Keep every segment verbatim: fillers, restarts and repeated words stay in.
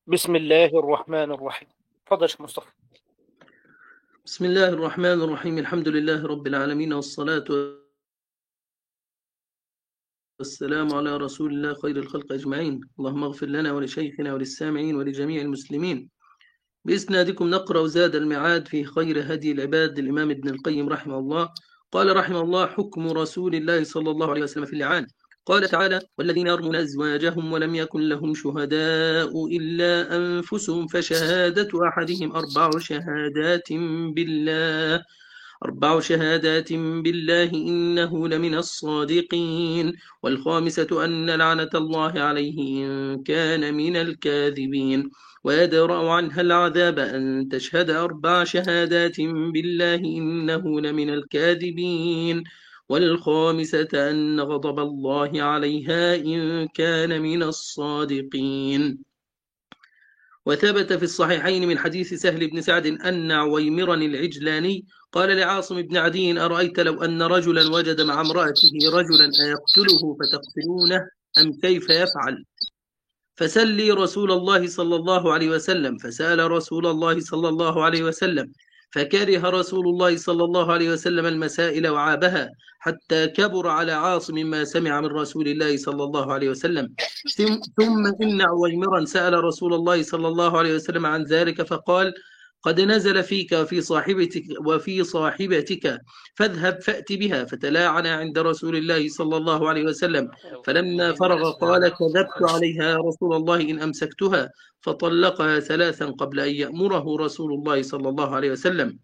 بسم الله الرحمن الرحيم. اتفضل يا شيخ مصطفى. بسم الله الرحمن الرحيم. الحمد لله رب العالمين، والصلاة والسلام على رسول الله خير الخلق أجمعين. اللهم اغفر لنا ولشيخنا وللسامعين ولجميع المسلمين. بإسنادكم نقرأ زاد المعاد في خير هدي العباد للإمام ابن القيم رحمه الله. قال رحمه الله: حكم رسول الله صلى الله عليه وسلم في اللعان. قال تعالى: والذين يرمون أزواجهم ولم يكن لهم شهداء إلا أنفسهم فشهادة أحدهم أربع شهادات بالله أربع شهادات بالله إنه لمن الصادقين، والخامسة أن لعنة الله عليه إن كان من الكاذبين، ويدرأ عنها العذاب أن تشهد أربع شهادات بالله إنه لمن الكاذبين، والخامسة أن غضب الله عليها إن كان من الصادقين. وثبت في الصحيحين من حديث سهل بن سعد أن عويمرا العجلاني قال لعاصم بن عدي: أرأيت لو أن رجلا وجد مع امرأته رجلا أيقتله فتقتلونه أم كيف يفعل؟ فسلي رسول الله صلى الله عليه وسلم. فسأل رسول الله صلى الله عليه وسلم، فكره رسول الله صلى الله عليه وسلم المسائل وعابها، حتى كبر على عاصم ما سمع من رسول الله صلى الله عليه وسلم. ثم إن عويمرا سأل رسول الله صلى الله عليه وسلم عن ذلك فقال: قد نزل فيك وفي صاحبتك وفي صاحبتك، فاذهب فأت بها. فتلاعن عند رسول الله صلى الله عليه وسلم. فلما فرغ قال: كذبت عليها يا رسول الله إن أمسكتها. فطلقها ثلاثا قبل أن يأمره رسول الله صلى الله عليه وسلم.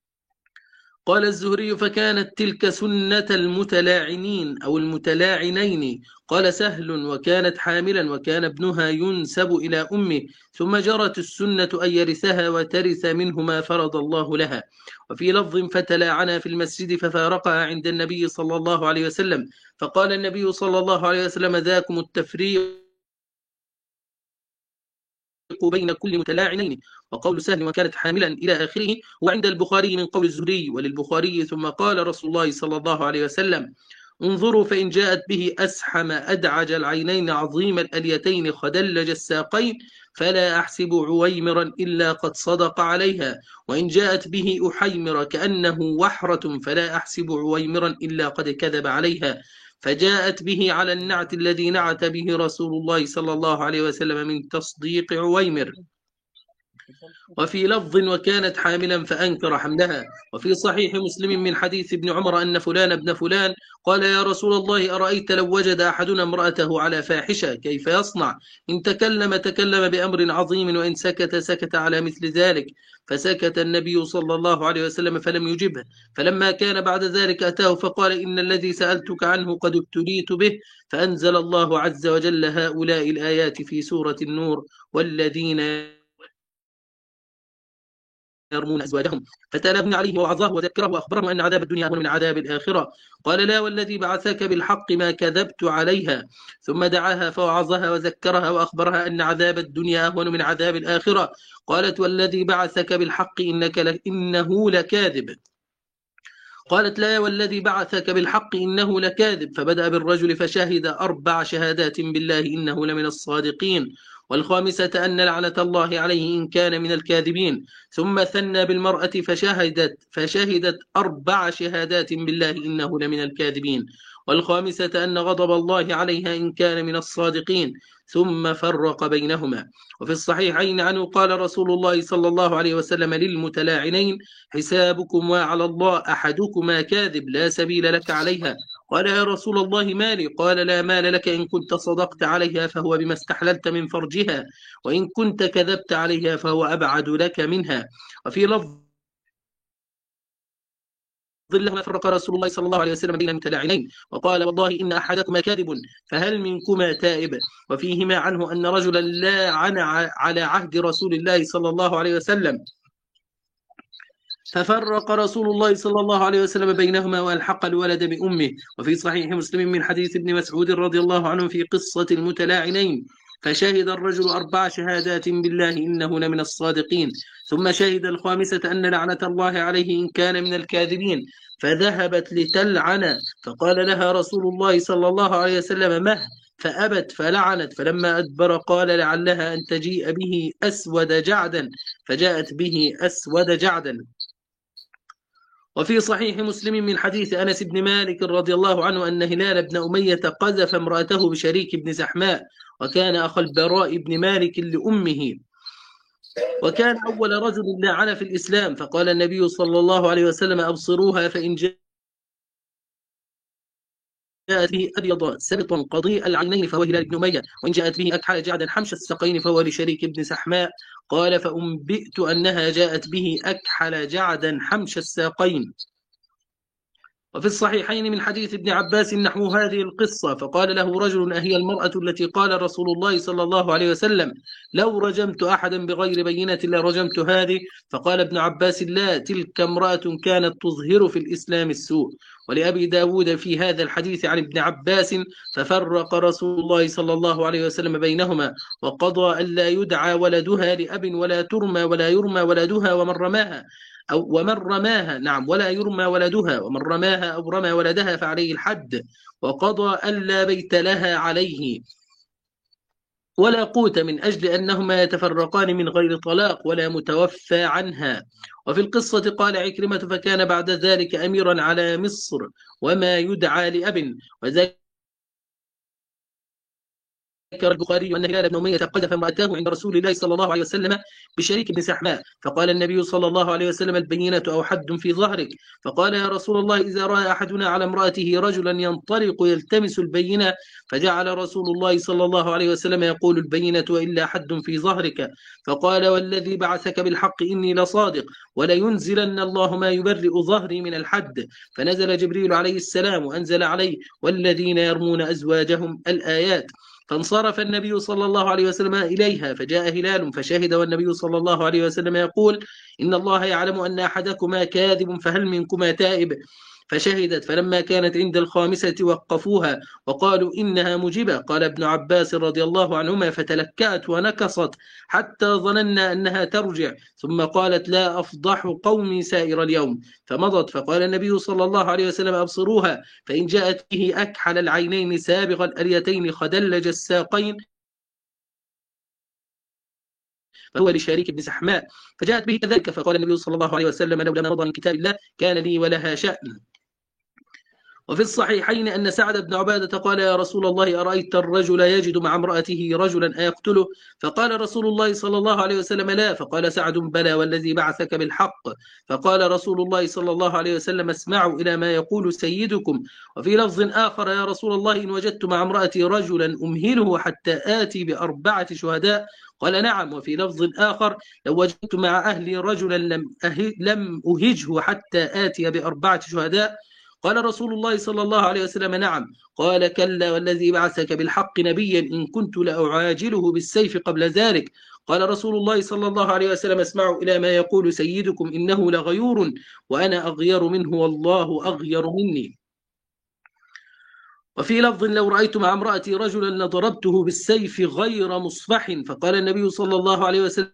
قال الزهري: فكانت تلك سنة المتلاعنين أو المتلاعنين. قال سهل: وكانت حاملا وكان ابنها ينسب إلى أمه، ثم جرت السنة أن يرثها وترث منه ما فرض الله لها. وفي لفظ: فتلاعنا في المسجد ففارقها عند النبي صلى الله عليه وسلم. فقال النبي صلى الله عليه وسلم: ذاكم التفريق بين كل متلاعنين. وقول سهل: وكانت حاملا إلى آخره، وعند البخاري من قول الزهري وللبخاري: ثم قال رسول الله صلى الله عليه وسلم: انظروا فإن جاءت به أسحم أدعج العينين عظيم الأليتين خدلج الساقين فلا أحسب عويمرا إلا قد صدق عليها، وإن جاءت به أحيمر كأنه وحرة فلا أحسب عويمرا إلا قد كذب عليها. فجاءت به على النعت الذي نعت به رسول الله صلى الله عليه وسلم من تصديق عويمر. وفي لفظ: وكانت حاملا فأنكر حملها. وفي صحيح مسلم من حديث ابن عمر أن فلان ابن فلان قال: يا رسول الله، أرأيت لو وجد أحدنا امرأته على فاحشة كيف يصنع؟ إن تكلم تكلم بأمر عظيم، وإن سكت سكت على مثل ذلك. فسكت النبي صلى الله عليه وسلم فلم يجبه. فلما كان بعد ذلك أتاه فقال: إن الذي سألتك عنه قد ابتليت به. فأنزل الله عز وجل هؤلاء الآيات في سورة النور: والذين يرمون أزواجهم. فتلا ابن عليه ووعظاه وذكره وأخبره أن عذاب الدنيا أهون من عذاب الآخرة. قال: لا والذي بعثك بالحق ما كذبت عليها. ثم دعاها فوعظها وذكرها وأخبرها أن عذاب الدنيا أهون من عذاب الآخرة. قالت: والذي بعثك بالحق إنك ل... إنه لكاذب. قالت: لا والذي بعثك بالحق إنه لكاذب. فبدأ بالرجل فشهد أربع شهادات بالله إنه لمن الصادقين، والخامسة أن لعنة الله عليه إن كان من الكاذبين. ثم ثنى بالمرأة فشهدت فشهدت أربع شهادات بالله إنه لمن الكاذبين، والخامسة أن غضب الله عليها إن كان من الصادقين. ثم فرق بينهما. وفي الصحيحين عنه قال رسول الله صلى الله عليه وسلم للمتلاعنين: حسابكما على الله، أحدكما كاذب لا سبيل لك عليها. قال: يا رسول الله مالي؟ قال: لا مال لك إن كنت صدقت عليها فهو بما استحللت من فرجها، وإن كنت كذبت عليها فهو أبعد لك منها. وفي لفظ ظلهما فرق رسول الله صلى الله عليه وسلم بين المتلاعنين وقال: والله إن أحدكما كاذب فهل منكما تائب؟ وفيهما عنه أن رجلا لاعن على عهد رسول الله صلى الله عليه وسلم، ففرق رسول الله صلى الله عليه وسلم بينهما والحق الولد بأمه. وفي صحيح مسلم من حديث ابن مسعود رضي الله عنه في قصة المتلاعنين: فشهد الرجل أربع شهادات بالله إنه لمن الصادقين، ثم شهد الخامسة أن لعنة الله عليه إن كان من الكاذبين. فذهبت لتلعن، فقال لها رسول الله صلى الله عليه وسلم: مه؟ فأبت فلعنت، فلما أدبر قال لعلها أن تجيء به أسود جعدا، فجاءت به أسود جعدا. وفي صحيح مسلم من حديث أنس بن مالك رضي الله عنه أن هلال بن أمية قذف امرأته بشريك بن زحماء، وكان أخو البراء بن مالك لأمه، وكان أول رجل لعن في الإسلام، فقال النبي صلى الله عليه وسلم أبصروها، فإن جاءت به أبيض سبط قضيء العينين فهو هلال بن أمية، وإن جاءت به أكحل جعدا حمش الساقين فهو لشريك بن سحماء. قال فأنبئت أنها جاءت به أكحل جعدا حمش الساقين. وفي الصحيحين من حديث ابن عباس نحو هذه القصة، فقال له رجل أهي المرأة التي قال رسول الله صلى الله عليه وسلم لو رجمت أحدا بغير بينة لرجمت هذه؟ فقال ابن عباس لا، تلك امرأة كانت تظهر في الإسلام السوء. ولأبي داود في هذا الحديث عن ابن عباس ففرق رسول الله صلى الله عليه وسلم بينهما، وقضى ألا يدعى ولدها لأب ولا ترمى ولا يرمى ولدها ومن رماها أو ومن رماها نعم ولا يرمى ولدها ومن رماها أو رمى ولدها فعليه الحد، وقضى ألا بيت لها عليه ولا قوت من أجل أنهما يتفرقان من غير طلاق ولا متوفى عنها. وفي القصة قال عكرمة فكان بعد ذلك أميرا على مصر وما يدعى لأب. وذلك ذكر البخاري أن هلال بن أمية قذف امرأته عند رسول الله صلى الله عليه وسلم بشريك بن سحماء، فقال النبي صلى الله عليه وسلم البينة أو حد في ظهرك. فقال يا رسول الله إذا رأى أحدنا على امرأته رجلا ينطلق يلتمس البينة، فجعل رسول الله صلى الله عليه وسلم يقول البينة وإلا حد في ظهرك. فقال والذي بعثك بالحق إني لصادق ولينزلن الله ما يبرئ ظهري من الحد. فنزل جبريل عليه السلام وأنزل عليه والذين يرمون أزواجهم الآيات. فانصرف النبي صلى الله عليه وسلم إليها، فجاء هلال فشهد والنبي صلى الله عليه وسلم يقول إن الله يعلم أن أحدكما كاذب فهل منكما تائب؟ فشهدت، فلما كانت عند الخامسة وقفوها وقالوا إنها مجبة. قال ابن عباس رضي الله عنهما فتلكأت ونكصت حتى ظننا أنها ترجع، ثم قالت لا أفضح قومي سائر اليوم، فمضت. فقال النبي صلى الله عليه وسلم أبصروها، فإن جاءت به أكحل العينين سابغ الأليتين خدلج الساقين فهو لشريك بن سحماء، فجاءت به كذلك. فقال النبي صلى الله عليه وسلم لولا ما مضى من كتاب الله كان لي ولها شأن. وفي الصحيحين أن سعد بن عبادة قال يا رسول الله أرأيت الرجل يجد مع امرأته رجلا أيقتله؟ فقال رسول الله صلى الله عليه وسلم لا. فقال سعد بلى والذي بعثك بالحق. فقال رسول الله صلى الله عليه وسلم اسمعوا إلى ما يقول سيدكم. وفي لفظ آخر يا رسول الله إن وجدت مع امرأتي رجلا أمهله حتى آتي بأربعة شهداء؟ قال نعم. وفي لفظ آخر لو وجدت مع أهلي رجلا لم, أه... لم أهجه حتى آتي بأربعة شهداء؟ قال رسول الله صلى الله عليه وسلم نعم. قال كلا والذي بعثك بالحق نبيا إن كنت لأعاجله بالسيف قبل ذلك. قال رسول الله صلى الله عليه وسلم اسمعوا إلى ما يقول سيدكم إنه لغيور وأنا أغير منه والله أغير مني. وفي لفظ لو رأيت مع امرأتي رجلا لضربته بالسيف غير مصفح. فقال النبي صلى الله عليه وسلم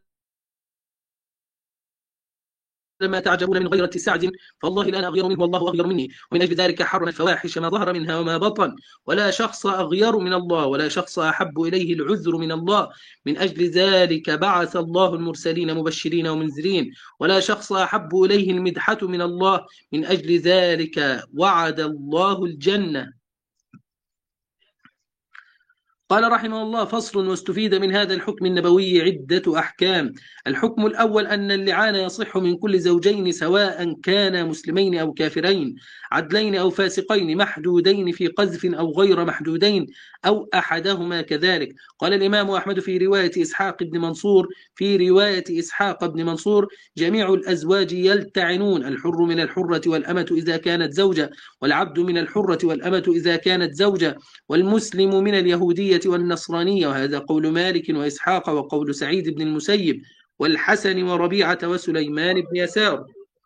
لما تعجبون من غيرة سعد فالله لا أنا أغير منه والله أغير مني. ومن أجل ذلك حرم الفواحش ما ظهر منها وما بطن، ولا شخص أغير من الله ولا شخص أحب إليه العذر من الله. من أجل ذلك بعث الله المرسلين مبشرين ومنذرين، ولا شخص أحب إليه المدحة من الله. من أجل ذلك وعد الله الجنة. قال رحمه الله فصل. واستفيد من هذا الحكم النبوي عدة أحكام. الحكم الأول أن اللعان يصح من كل زوجين سواء كانا مسلمين أو كافرين، عدلين أو فاسقين، محدودين في قذف أو غير محدودين أو أحدهما كذلك. قال الإمام أحمد في رواية إسحاق بن منصور في رواية إسحاق بن منصور جميع الأزواج يلتعنون، الحر من الحرة والأمة إذا كانت زوجة، والعبد من الحرة والأمة إذا كانت زوجة، والمسلم من اليهودية والنصرانية. وهذا قول مالك وإسحاق وقول سعيد بن المسيب والحسن وربيعة وسليمان بن يسار.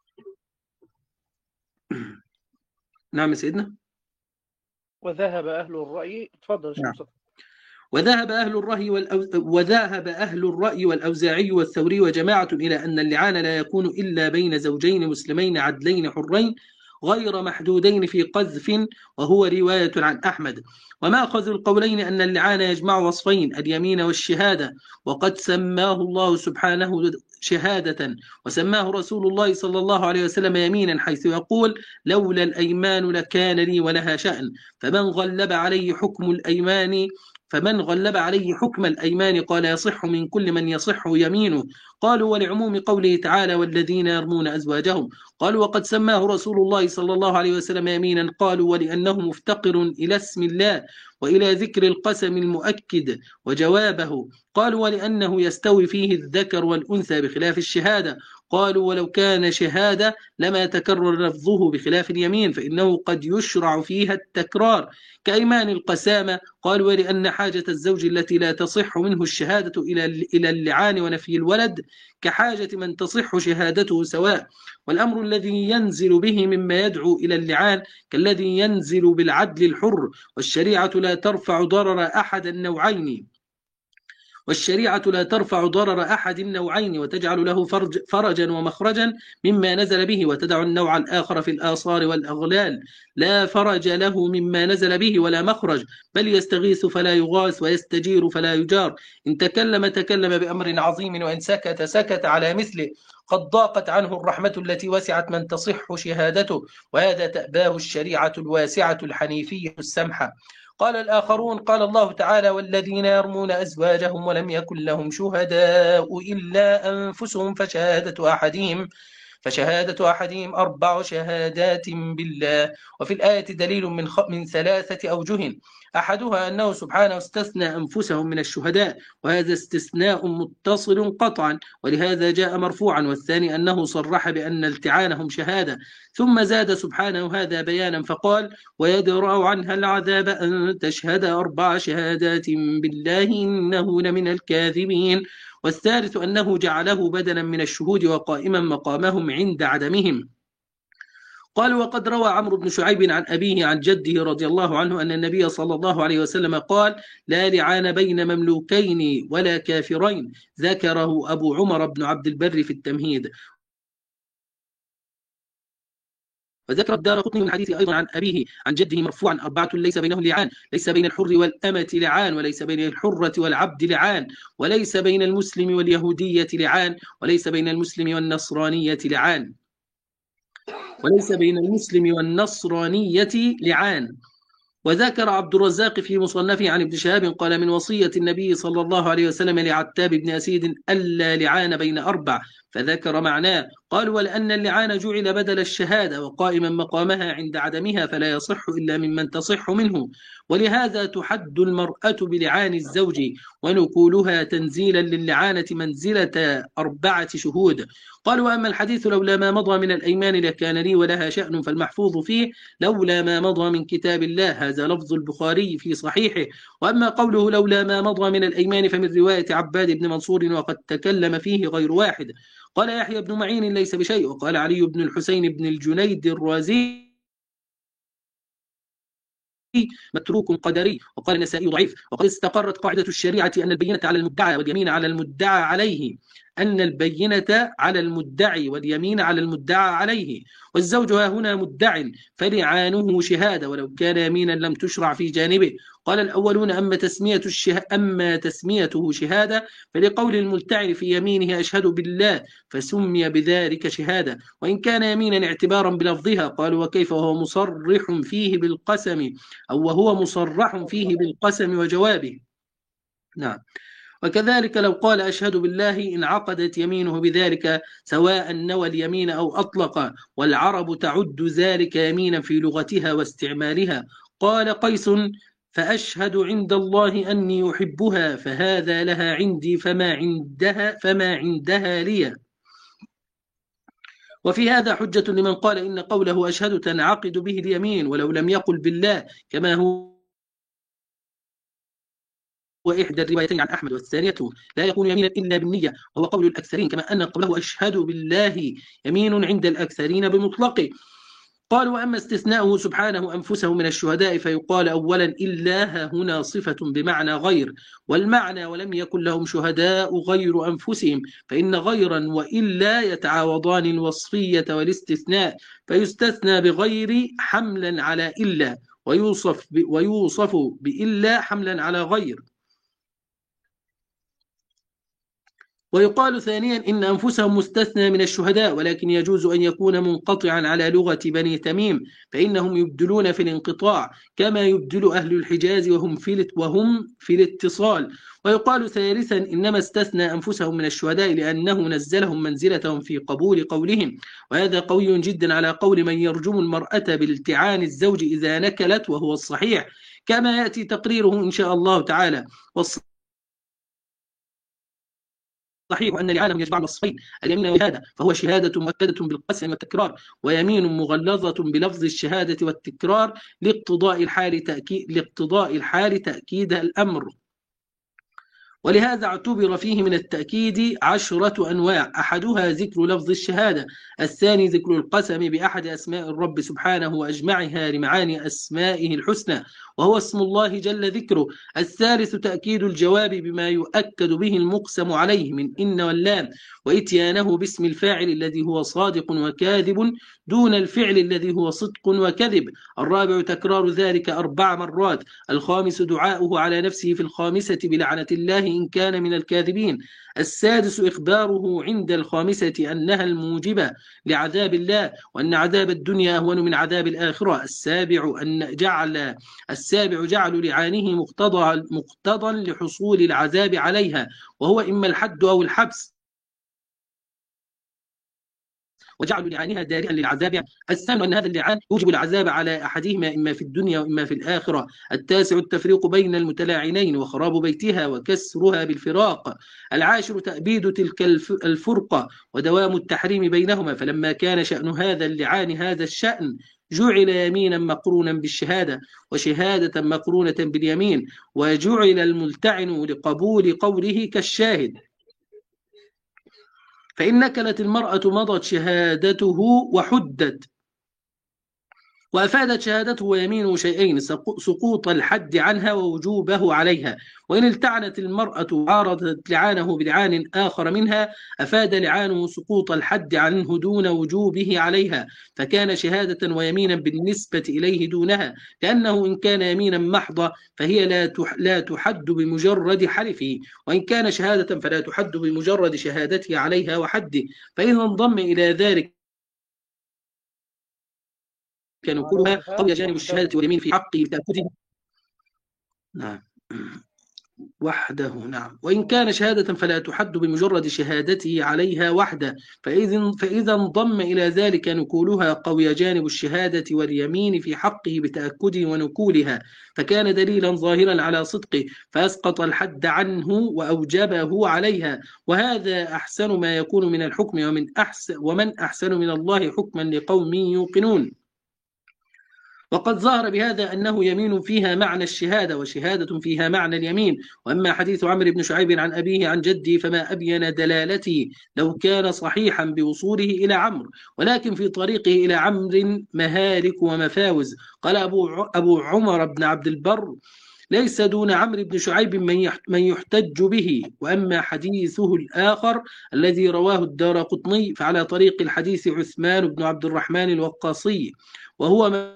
نعم سيدنا. وذهب أهل الرأي تفضل نعم. مصطفى. وذهب أهل الرأي والأو... وذهب أهل الرأي والأوزاعي والثوري وجماعة إلى أن اللعان لا يكون إلا بين زوجين مسلمين عدلين حرين، غير محدودين في قذف، وهو رواية عن أحمد. ومأخذ القولين أن اللعان يجمع وصفين، اليمين والشهادة، وقد سماه الله سبحانه شهادة، وسماه رسول الله صلى الله عليه وسلم يمينا، حيث يقول: لولا الأيمان لكان لي ولها شأن. فمن غلب عليه حكم الأيمان فمن غلب عليه حكم الأيمان قال يصح من كل من يصح يمينه. قالوا: ولعموم قوله تعالى: والذين يرمون أزواجهم. قالوا: وقد سماه رسول الله صلى الله عليه وسلم يمينا. قالوا: ولأنه مفتقر إلى اسم الله وإلى ذكر القسم المؤكد وجوابه. قالوا: ولأنه يستوي فيه الذكر والأنثى بخلاف الشهادة. قالوا: ولو كان شهادة لما تكرر لفظه بخلاف اليمين، فإنه قد يشرع فيها التكرار كأيمان القسامة. قالوا: ولأن حاجة الزوج التي لا تصح منه الشهادة إلى اللعان ونفي الولد كحاجة من تصح شهادته سواء. والأمر الذي ينزل به مما يدعو إلى اللعان كالذي ينزل بالعدل الحر. والشريعة لا ترفع ضرر أحد النوعين والشريعة لا ترفع ضرر أحد النوعين وتجعل له فرج فرجا ومخرجا مما نزل به، وتدع النوع الآخر في الآصار والأغلال لا فرج له مما نزل به ولا مخرج، بل يستغيث فلا يغاث ويستجير فلا يجار. إن تكلم تكلم بأمر عظيم، وإن سكت سكت على مثله. قد ضاقت عنه الرحمة التي وسعت من تصح شهادته، وهذا تأباه الشريعة الواسعة الحنيفية السمحة. قال الآخرون: قال الله تعالى: والذين يرمون أزواجهم ولم يكن لهم شهداء إلا أنفسهم فشهادة أحدهم فشهادة أحدهم أربع شهادات بالله. وفي الآية دليل من, خ... من ثلاثة أوجه، أحدها أنه سبحانه استثنى أنفسهم من الشهداء، وهذا استثناء متصل قطعا، ولهذا جاء مرفوعا. والثاني أنه صرح بأن التعانهم شهادة، ثم زاد سبحانه هذا بيانا فقال: ويدرأ عنها العذاب أن تشهد أربع شهادات بالله إنه لمن الكاذبين. والثالث أنه جعله بدلا من الشهود وقائما مقامهم عند عدمهم. قال: وقد روى عمرو بن شعيب عن أبيه عن جده رضي الله عنه أن النبي صلى الله عليه وسلم قال: لا لعان بين مملوكين ولا كافرين. ذكره أبو عمر بن عبد البر في التمهيد. وذكر الدارقطني من حديث أيضا عن أبيه عن جده مرفوعا: أربعة ليس بينهم لعان، ليس بين الحر والأمة لعان، وليس بين الحرة والعبد لعان، وليس بين المسلم واليهودية لعان، وليس بين المسلم والنصرانية لعان وليس بين المسلم والنصرانية لعان. وذكر عبد الرزاق في مصنفه عن ابن شهاب قال: من وصية النبي صلى الله عليه وسلم لعتاب بن أسيد ألا لعان بين أربع، فذكر معناه. قال: ولأن اللعان جعل بدل الشهادة وقائما مقامها عند عدمها، فلا يصح إلا ممن تصح منه، ولهذا تحد المرأة بلعان الزوج، ونقولها تنزيلا للعانة منزلة أربعة شهود. قال: وأما الحديث لولا ما مضى من الأيمان لكان لي ولها شأن، فالمحفوظ فيه لولا ما مضى من كتاب الله، هذا لفظ البخاري في صحيحه. وأما قوله لولا ما مضى من الأيمان فمن رواية عباد بن منصور، وقد تكلم فيه غير واحد. قال يحيى بن معين: ليس بشيء. وقال علي بن الحسين بن الجنيد الرازي: متروك قدري. وقال النسائي: ضعيف. وقد استقرت قاعدة الشريعة أن البينة على المدعى واليمين على المدعى عليه أن البينة على المدعي واليمين على المدعى عليه، والزوج ها هنا مدع، فلعانه شهادة ولو كان يمينا لم تشرع في جانبه. قال الأولون: أما تسمية الشه... أما تسميته شهادة فلقول الملتعن في يمينه أشهد بالله، فسمي بذلك شهادة، وإن كان يمينا اعتبارا بلفظها. قالوا: وكيف وهو مصرح فيه بالقسم أو وهو مصرح فيه بالقسم وجوابه؟ نعم. وكذلك لو قال أشهد بالله انعقدت يمينه بذلك، سواء نوى اليمين أو أطلق، والعرب تعد ذلك يمينا في لغتها واستعمالها. قال قيس: فأشهد عند الله أني أحبها، فهذا لها عندي فما عندها فما عندها لي. وفي هذا حجة لمن قال إن قوله أشهد تنعقد به اليمين ولو لم يقل بالله، كما هو وإحدى الروايتين عن أحمد، والثانية لا يكون يمينا إلا بالنية، وهو قول الأكثرين، كما أن قوله أشهد بالله يمين عند الأكثرين بمطلقه. قالوا: وأما استثناؤه سبحانه أنفسه من الشهداء فيقال أولا إلا ها هنا صفة بمعنى غير، والمعنى ولم يكن لهم شهداء غير أنفسهم، فإن غيرا وإلا يتعاوضان الوصفية والاستثناء، فيستثنى بغير حملا على إلا، ويوصف ويوصف بإلا حملا على غير. ويقال ثانيا إن أنفسهم مستثنى من الشهداء، ولكن يجوز أن يكون منقطعا على لغة بني تميم، فإنهم يبدلون في الانقطاع كما يبدل أهل الحجاز وهم في وهم في الاتصال. ويقال ثالثا إنما استثنى أنفسهم من الشهداء لأنه نزلهم منزلتهم في قبول قولهم، وهذا قوي جدا على قول من يرجم المرأة بالتعان الزوج إذا نكلت، وهو الصحيح كما يأتي تقريره إن شاء الله تعالى. صحيح أن لعانهم يجمع الوصفين اليمين والشهادة، فهو شهادة مؤكدة بالقسم والتكرار، ويمين مغلظة بلفظ الشهادة والتكرار لاقتضاء الحال تأكيد لاقتضاء الحال تأكيد الأمر. ولهذا اعتبر فيه من التأكيد عشرة أنواع، أحدها ذكر لفظ الشهادة، الثاني ذكر القسم بأحد أسماء الرب سبحانه وأجمعها لمعاني أسمائه الحسنى وهو اسم الله جل ذكره، الثالث تأكيد الجواب بما يؤكد به المقسم عليه من إن واللام، وإتيانه باسم الفاعل الذي هو صادق وكاذب دون الفعل الذي هو صدق وكذب، الرابع تكرار ذلك أربع مرات، الخامس دعاؤه على نفسه في الخامسة بلعنة الله إن كان من الكاذبين، السادس إخباره عند الخامسة أنها الموجبة لعذاب الله وأن عذاب الدنيا أهون من عذاب الآخرة، السابع أن جعل السابع جعل لعانه مقتضى مقتضى لحصول العذاب عليها، وهو إما الحد أو الحبس، وجعلوا لعانها دارئا للعذاب، الثامن أن هذا اللعان يوجب العذاب على أحدهما إما في الدنيا وإما في الآخرة، التاسع التفريق بين المتلاعنين وخراب بيتها وكسرها بالفراق، العاشر تأبيد تلك الفرقة ودوام التحريم بينهما، فلما كان شأن هذا اللعان هذا الشأن جعل يمينا مقرونا بالشهادة وشهادة مقرونة باليمين، وجعل الملتعن لقبول قوله كالشاهد، فإن نكلت المرأة مضت شهادته وحدت، وأفادت شهادته ويمينه شيئين: سقوط الحد عنها ووجوبه عليها، وإن التعنت المرأة عارضت لعانه بلعان آخر منها أفاد لعانه سقوط الحد عنه دون وجوبه عليها، فكان شهادة ويمينا بالنسبة إليه دونها، لأنه إن كان يمينا محضة فهي لا لا تحد بمجرد حلفه، وإن كان شهادة فلا تحد بمجرد شهادته عليها وحده، فإذا انضم إلى ذلك كانوا كلها قوي جانب الشهادة واليمين في حقه بتأكده نعم وحده نعم وإن كان شهادة فلا تحد بمجرد شهادته عليها وحده، فإذا فإذا انضم إلى ذلك نكولها قوي جانب الشهادة واليمين في حقه بتأكده ونكولها، فكان دليلا ظاهرا على صدقه فأسقط الحد عنه وأوجبه عليها، وهذا أحسن ما يكون من الحكم، ومن أحسن ومن أحسن من الله حكما لقوم يوقنون. وقد ظهر بهذا أنه يمين فيها معنى الشهادة وشهادة فيها معنى اليمين. وأما حديث عمرو بن شعيب عن أبيه عن جده فما أبين دلالته لو كان صحيحا بوصوله إلى عمرو، ولكن في طريقه إلى عمرو مهالك ومفاوز. قال أبو أبو عمر بن عبد البر: ليس دون عمرو بن شعيب من يحتج به. وأما حديثه الآخر الذي رواه الدارقطني فعلى طريق الحديث عثمان بن عبد الرحمن الوقاصي، وهو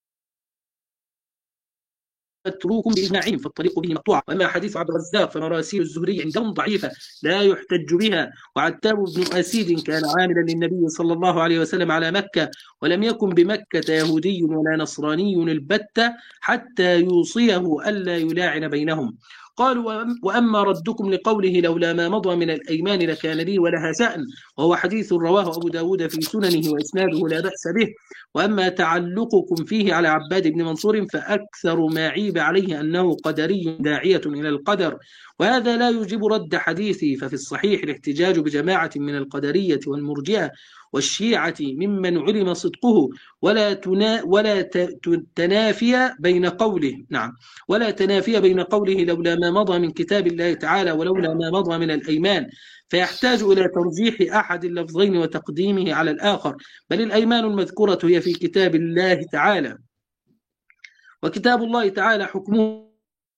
متروك بإجماعهم فالطريق به مقطوع. وأما حديث عبد الرزاق فمراسيل الزهري عندهم ضعيفة لا يحتج بها. وعتاب بن أسيد كان عاملا للنبي صلى الله عليه وسلم على مكة، ولم يكن بمكة يهودي ولا نصراني البتة حتى يوصيه ألا يلاعن بينهم. قالوا: وأما ردكم لقوله لولا ما مضى من الأيمان لكان لي ولها شأن، وهو حديث رواه أبو داود في سننه وإسناده لا بأس به. وأما تعلقكم فيه على عباد بن منصور فأكثر ما عيب عليه أنه قدري داعية إلى القدر، وهذا لا يوجب رد حديثي، ففي الصحيح الاحتجاج بجماعة من القدرية والمرجئة والشيعة ممن علم صدقه، ولا تنا ولا تنافي بين قوله نعم ولا تنافي بين قوله لولا ما مضى من كتاب الله تعالى ولولا ما مضى من الأيمان، فيحتاج إلى ترجيح أحد اللفظين وتقديمه على الآخر، بل الأيمان المذكورة هي في كتاب الله تعالى، وكتاب الله تعالى حكمه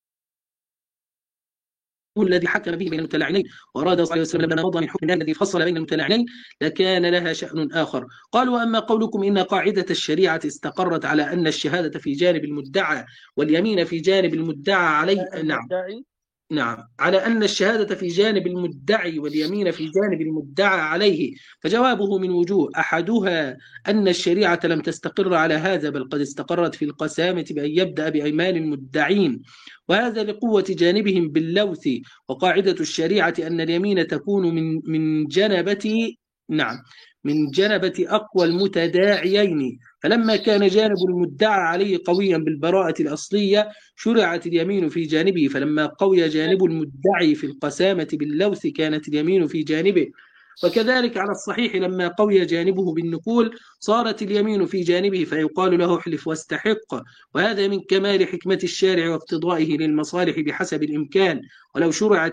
الذي حكم به بين المتلاعنين، وأراد صلى الله عليه وسلم لما مضى من حكم الله الذي فصل بين المتلاعنين لكان لها شأن آخر. قالوا أما قولكم إن قاعدة الشريعة استقرت على أن الشهادة في جانب المدعى واليمين في جانب المدعى عليه، نعم نعم على أن الشهادة في جانب المدعي واليمين في جانب المدعى عليه، فجوابه من وجوه، أحدها أن الشريعة لم تستقر على هذا، بل قد استقرت في القسامة بأن يبدأ بأيمان المدعين، وهذا لقوة جانبهم باللوث، وقاعدة الشريعة أن اليمين تكون من من جنبة نعم من جنبة أقوى المتداعيين، فلما كان جانب المدعى عليه قويا بالبراءة الأصلية شرعت اليمين في جانبه، فلما قوي جانب المدعي في القسامة باللوث كانت اليمين في جانبه، وكذلك على الصحيح لما قوي جانبه بالنقول صارت اليمين في جانبه، فيقال له احلف واستحق، وهذا من كمال حكمة الشارع واقتضائه للمصالح بحسب الإمكان، ولو شرعت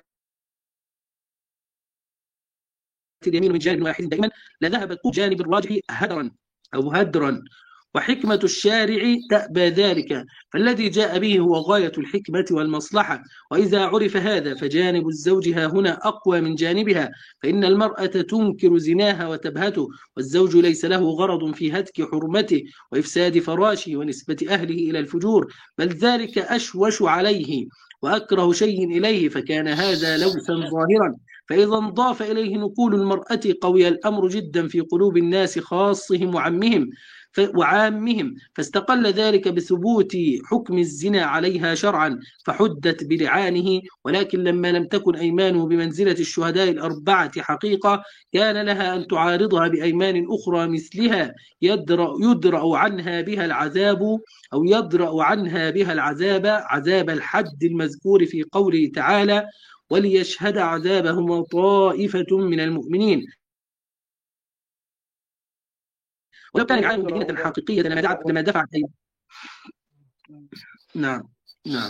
اليمين من جانب واحد دائما لذهبت جانب الراجح هدرا أو هدرا، وحكمة الشارع تأبى ذلك، فالذي جاء به هو غاية الحكمة والمصلحة، وإذا عرف هذا فجانب الزوج ها هنا أقوى من جانبها، فإن المرأة تنكر زناها وتبهته، والزوج ليس له غرض في هتك حرمته وإفساد فراشه ونسبة أهله إلى الفجور، بل ذلك أشوش عليه وأكره شيء إليه، فكان هذا لوثا ظاهرا، فإذا انضاف إليه نقول المرأة قوي الأمر جدا في قلوب الناس خاصهم وعمهم وعامهم، فاستقل ذلك بثبوت حكم الزنا عليها شرعا فحدت بلعانه، ولكن لما لم تكن أيمانه بمنزلة الشهداء الأربعة حقيقة كان لها أن تعارضها بأيمان أخرى مثلها يدرأ, يدرأ عنها بها العذاب أو يدرأ عنها بها العذاب عذاب الحد المذكور في قوله تعالى وليشهد عذابهما طائفة من المؤمنين، ولو كان العالم بينة حقيقية لما دفعت لما دفعت أي... نعم نعم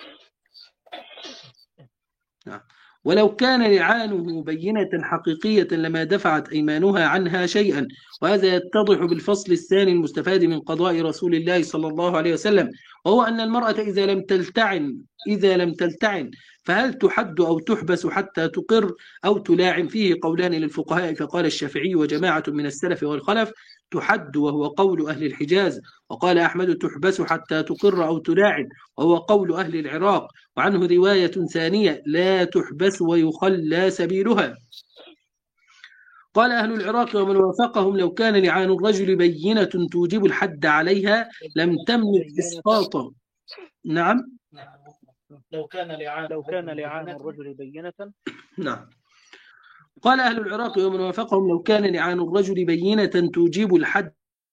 نعم ولو كان لعانه بينة حقيقية لما دفعت أيمانها عنها شيئا، وهذا يتضح بالفصل الثاني المستفاد من قضاء رسول الله صلى الله عليه وسلم، وهو أن المرأة إذا لم تلتعن إذا لم تلتعن فهل تحد أو تحبس حتى تقر أو تلاعن؟ فيه قولان للفقهاء، فقال الشافعي وجماعة من السلف والخلف تحد وهو قول أهل الحجاز، وقال أحمد تحبس حتى تقر أو تلاعن وهو قول أهل العراق، وعنه رواية ثانية لا تحبس ويخلى سبيلها. قال أهل العراق ومن وافقهم لو كان لعان الرجل بينة توجب الحد عليها لم تملك إسقاطه. نعم لو كان لعان لو كان لعان الرجل بينة نعم قال أهل العراق ومن وافقهم لو كان لعان الرجل بينة توجب الحد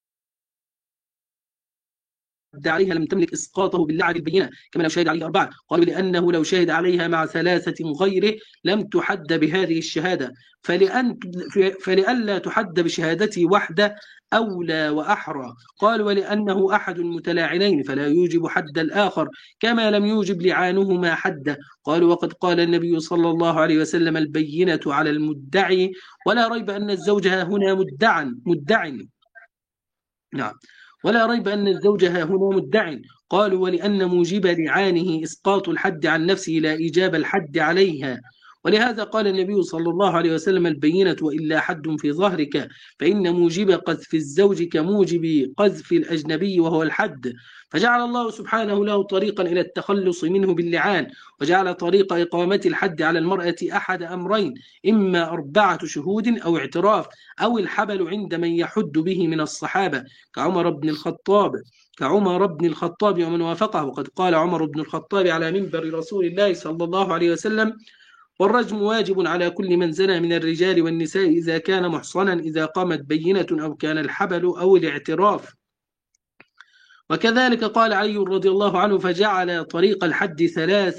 عليها لم تملك إسقاطه باللعن البينة كما لو شهد عليه أربعة، قالوا لأنه لو شهد عليها مع ثلاثة غيره لم تحد بهذه الشهادة، فلأن فلألا تحد بشهادته وحده أولى وأحرى، قال ولأنه أحد المتلاعنين فلا يوجب حد الآخر كما لم يوجب لعانهما حده، قالوا وقد قال النبي صلى الله عليه وسلم البينة على المدعي، ولا ريب أن الزوج هنا مدعا مدع نعم ولا ريب أن الزوج ها هنا مدع، قالوا ولأن موجب لعانه إسقاط الحد عن نفسه لا إيجاب الحد عليها، ولهذا قال النبي صلى الله عليه وسلم البينة وإلا حد في ظهرك، فإن موجب قذف الزوج كموجب قذف الأجنبي وهو الحد، فجعل الله سبحانه له طريقا إلى التخلص منه باللعان، وجعل طريق إقامة الحد على المرأة أحد أمرين، إما أربعة شهود أو اعتراف أو الحبل عند من يحد به من الصحابة كعمر بن الخطاب كعمر بن الخطاب ومن وافقه، وقد قال عمر بن الخطاب على منبر رسول الله صلى الله عليه وسلم والرجم واجب على كل من زنى من الرجال والنساء إذا كان محصنا إذا قامت بينة أو كان الحبل أو الاعتراف. وكذلك قال علي رضي الله عنه فجعل طريق الحد ثلاثة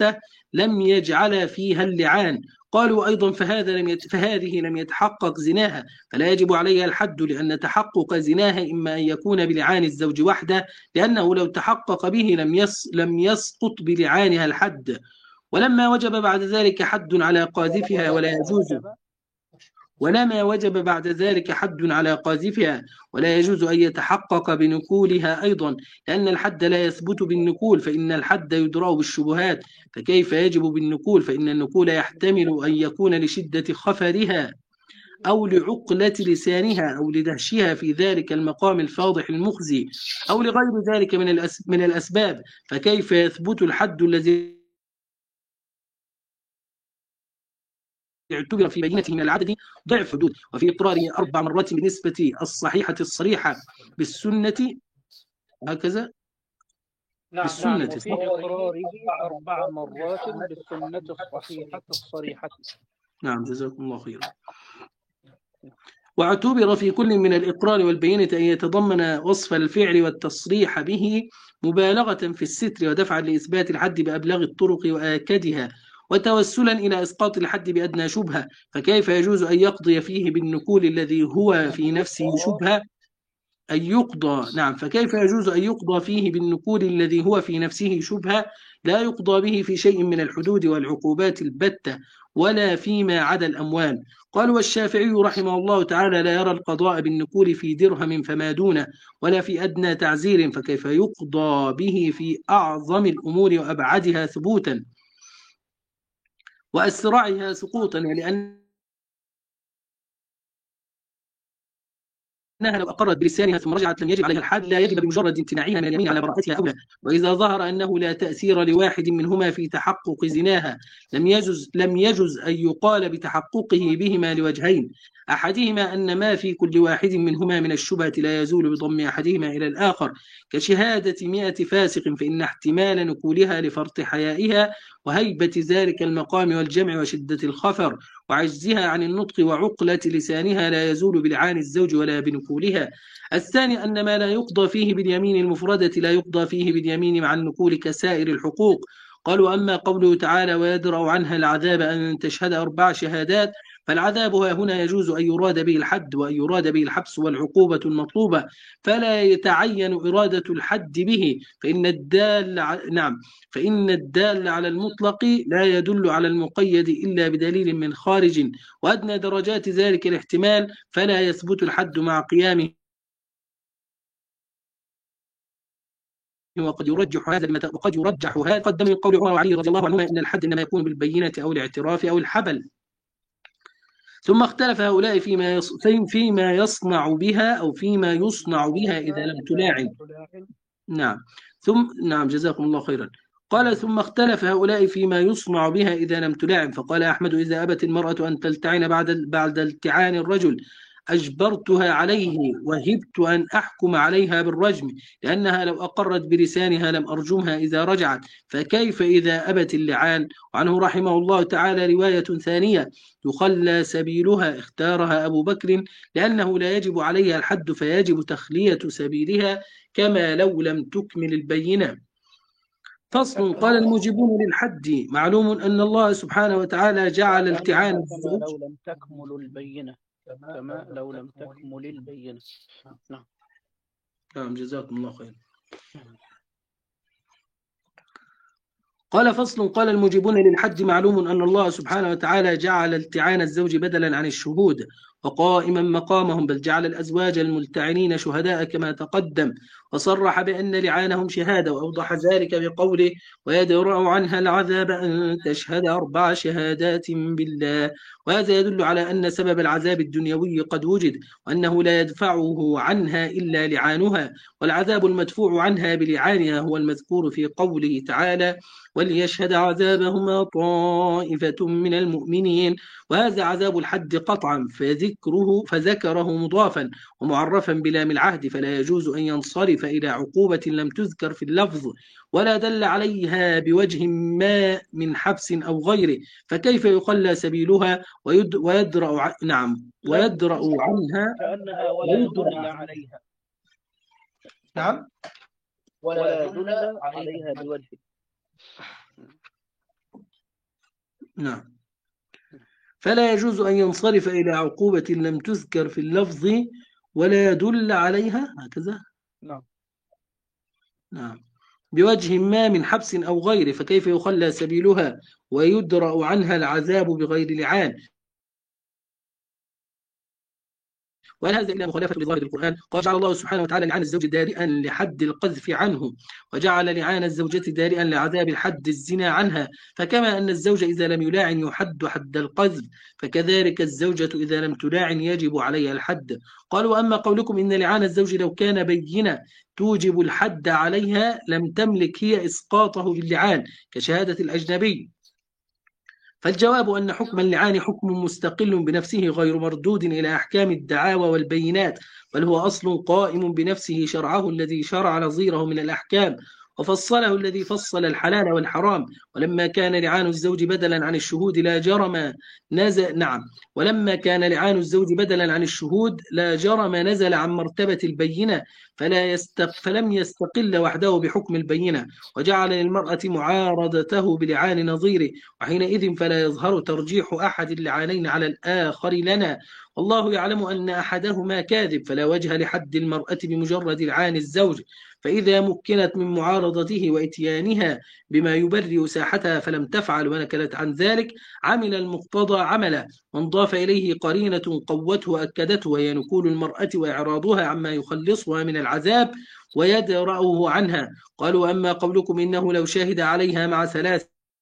لم يجعل فيها اللعان. قالوا أيضا فهذا لم يت... فهذه لم يتحقق زناها فلا يجب عليها الحد، لأن تحقق زناها إما أن يكون بلعان الزوج وحده، لأنه لو تحقق به لم يس... لم يسقط بلعانها الحد. ولما وجب بعد ذلك حد على قاذفها ولا يجوز ولما وجب بعد ذلك حد على قاذفها ولا يجوز أن يتحقق بنكولها أيضا، لأن الحد لا يثبت بالنكول، فإن الحد يدرأ بالشبهات، فكيف يجب بالنكول؟ فإن النكول يحتمل أن يكون لشدة خفرها أو لعقلة لسانها أو لدهشها في ذلك المقام الفاضح المخزي أو لغير ذلك من الأس... من الأسباب، فكيف يثبت الحد الذي اعتبر في بينته من العدد ضعف حدود، وفي إقراره أربع مرات بالنسبة الصحيحة الصريحة بالسنة هكذا نعم بالسنة نعم وفي إقراره أربع مرات بالسنة الصحيحة الصريحة. نعم جزاكم الله خيرا. واعتبر في كل من الإقرار والبينة أن يتضمن وصف الفعل والتصريح به مبالغة في الستر ودفعا لإثبات الحد بأبلغ الطرق وآكدها، وتوسلا إلى إسقاط الحد بأدنى شبهة، فكيف يجوز أن يقضي فيه بالنكول الذي هو في نفسه شبهة أن يقضى نعم فكيف يجوز أن يقضى فيه بالنكول الذي هو في نفسه شبهة لا يقضى به في شيء من الحدود والعقوبات البتة ولا فيما عدا الأموال؟ قال والشافعي رحمه الله تعالى لا يرى القضاء بالنكول في درهم فما دونه ولا في أدنى تعزير، فكيف يقضى به في أعظم الأمور وأبعدها ثبوتا وأسرعها سقوطا، لأن أنها لو أقرت بلسانها ثم رجعت لم يجب عليها الحد، لا يجب بمجرد امتناعها من اليمين على براءتها أولى. وإذا ظهر أنه لا تأثير لواحد منهما في تحقق زناها لم يجز لم يجز أن يقال بتحققه بهما لوجهين، أحدهما أن ما في كل واحد منهما من الشبهة لا يزول بضم أحدهما إلى الآخر كشهادة مئة فاسق، فإن احتمال نكولها لفرط حيائها وهيبة ذلك المقام والجمع وشدة الخفر وعجزها عن النطق وعقلة لسانها لا يزول بلعان الزوج ولا بنكولها. الثاني أن ما لا يقضى فيه باليمين المفردة لا يقضى فيه باليمين مع النكول كسائر الحقوق. قالوا أما قوله تعالى ويدرأ عنها العذاب أن تشهد أربع شهادات، فالعذاب هنا يجوز أن يراد به الحد وأن يراد به الحبس والعقوبة المطلوبة، فلا يتعين إرادة الحد به، فإن الدال ع... نعم فإن الدال على المطلق لا يدل على المقيد إلا بدليل من خارج، وأدنى درجات ذلك الاحتمال فلا يثبت الحد مع قيامه، وقد يرجح هذا وقد يرجح هذا قدم من قول عمر وعلي رضي الله عنهما إن الحد إنما يكون بالبينة أو الاعتراف أو الحبل. ثم اختلف هؤلاء فيما يص... فيما يصنع بها أو فيما يصنع بها إذا لم تلاعن. نعم ثم نعم جزاكم الله خيرا. قال ثم اختلف هؤلاء فيما يصنع بها إذا لم تلاعن، فقال أحمد إذا أبت المرأة أن تلتعن بعد بعد التعان الرجل أجبرتها عليه وهبت أن أحكم عليها بالرجم، لأنها لو أقرت بلسانها لم أرجمها إذا رجعت، فكيف إذا أبت اللعان؟ وعنه رحمه الله تعالى رواية ثانية يخلى سبيلها اختارها أبو بكر لأنه لا يجب عليها الحد فيجب تخلية سبيلها كما لو لم تكمل البينة. فصل. قال الموجبون للحد معلوم أن الله سبحانه وتعالى جعل التعان كما لو لم تكمل البينة كما لو لم تكمل البينة. نعم نعم جزاكم الله خير. قال فصل. قال الموجبون للحد معلوم أن الله سبحانه وتعالى جعل التعان الزوج بدلا عن الشهود وقائما مقامهم، بل جعل الأزواج الملتعنين شهداء كما تقدم، وصرح بأن لعانهم شهادة، وأوضح ذلك بقوله ويدرأ عنها العذاب أن تشهد أربع شهادات بالله، وهذا يدل على أن سبب العذاب الدنيوي قد وجد، وأنه لا يدفعه عنها إلا لعانها، والعذاب المدفوع عنها بلعانها هو المذكور في قوله تعالى وليشهد عذابهما طائفة من المؤمنين، وهذا عذاب الحد قطعا فذكره فذكره مضافا ومعرفا بلام العهد، فلا يجوز أن ينصرف إلى عقوبة لم تذكر في اللفظ ولا دل عليها بوجه ما من حبس أو غيره، فكيف يخلى سبيلها ويد ويدرأ نعم ويدرأ عنها كأنها ولا يدل عليها نعم ولا يدل عليها بوجه. نعم. فلا يجوز أن ينصرف إلى عقوبة لم تذكر في اللفظ ولا يدل عليها هكذا. نعم. نعم. بوجه ما من حبس أو غيره، فكيف يخلى سبيلها ويدرأ عنها العذاب بغير لعان؟ وهل هذا إلا مخالفة لظاهر القرآن؟ قال جعل الله سبحانه وتعالى لعان الزوج دارئا لحد القذف عنه، وجعل لعان الزوجة دارئا لعذاب الحد الزنا عنها، فكما أن الزوج إذا لم يلاعن يحد حد القذف، فكذلك الزوجة إذا لم تلاعن يجب عليها الحد. قالوا أما قولكم إن لعان الزوج لو كان بينة توجب الحد عليها لم تملك هي إسقاطه باللعان كشهادة الأجنبي، فالجواب أن حكم اللعان حكم مستقل بنفسه غير مردود إلى أحكام الدعاوى والبينات، بل هو أصل قائم بنفسه شرعه الذي شرع نظيره من الأحكام، وفصله الذي فصل الحلال والحرام. ولما كان لعان الزوج بدلا عن الشهود لا جرم نزل نعم ولما كان لعان الزوج بدلا عن الشهود لا جرم نزل عن مرتبة البينة، فلا يستق فلم يستقل وحده بحكم البينة، وجعل للمرأة معارضته بلعان نظيره، وحينئذ فلا يظهر ترجيح أحد اللعانين على الآخر لنا، والله يعلم أن أحدهما كاذب، فلا وجه لحد المرأة بمجرد لعان الزوج، فإذا مكنت من معارضته وإتيانها بما يبرئ ساحتها فلم تفعل ونكلت عن ذلك عمل المقتضى عمله، وانضاف إليه قرينة قوته وأكدته، وهي نكول المرأة وإعراضها عما يخلصها من العذاب ويدرأه عنها. قالوا أما قولكم إنه لو شهد عليها مع ثلاث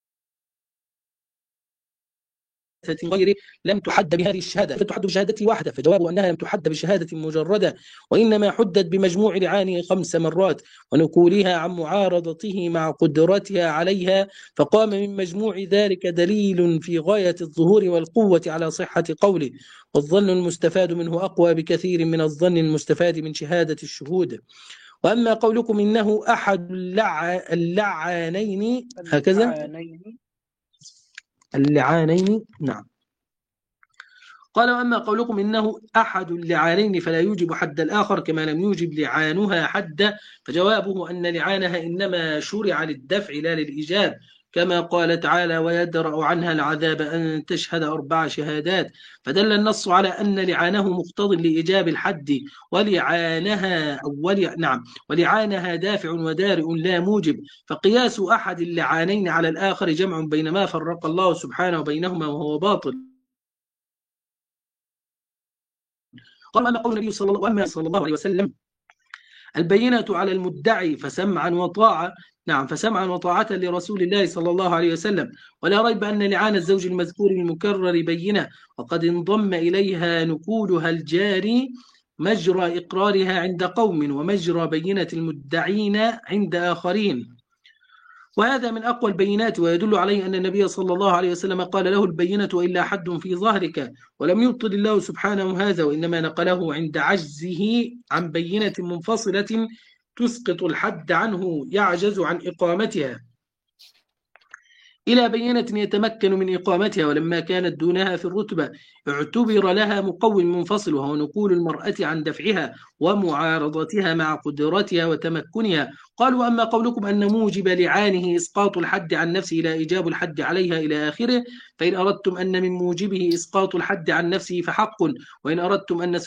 غيره لم تحد بهذه الشهادة، فتحد بشهادة واحدة، فجواب أنها لم تحد بشهادة مجردة، وإنما حدت بمجموع لعانه خمس مرات ونكولها عن معارضته مع قدرتها عليها، فقام من مجموع ذلك دليل في غاية الظهور والقوة على صحة قوله، والظن المستفاد منه أقوى بكثير من الظن المستفاد من شهادة الشهود. وأما قولكم إنه أحد اللع... اللعانين هكذا اللعانين اللعانين نعم. قال وأما قولكم إنه أحد اللعانين فلا يوجب حد الآخر كما لم يوجب لعانها حدا، فجوابه أن لعانها إنما شرع للدفع لا للإيجاب، كما قال تعالى ويدرأ عنها العذاب أن تشهد أربع شهادات، فدل النص على أن لعانه مقتض لإيجاب الحد، ولعانها ولع... نعم ولعانها دافع ودارئ لا موجب، فقياس أحد اللعانين على الآخر جمع بين ما فرق الله سبحانه بينهما وهو باطل. قال أما قول النبي صلى الله وأما صلى الله عليه وسلم البينة على المدعي فسمعا وطاعة نعم فسمعا وطاعة لرسول الله صلى الله عليه وسلم، ولا ريب أن لعان الزوج المذكور المكرر بينة، وقد انضم إليها نقولها الجاري مجرى إقرارها عند قوم ومجرى بينة المدعين عند آخرين، وهذا من أقوى البينات، ويدل عليه أن النبي صلى الله عليه وسلم قال له البينة إلا حد في ظهرك، ولم يبطل الله سبحانه هذا، وإنما نقله عند عجزه عن بينة منفصلة تسقط الحد عنه يعجز عن إقامتها إلى بينة يتمكن من إقامتها، ولما كانت دونها في الرتبة اعتبر لها مقوم منفصل وهو نقول المرأة عن دفعها ومعارضتها مع قدرتها وتمكنها. قالوا أما قولكم أن موجب لعانه إسقاط الحد عن نفسه لا إيجاب الحد عليها إلى آخره، فإن أردتم أن من موجبه إسقاط الحد عن نفسه فحق، وإن أردتم أن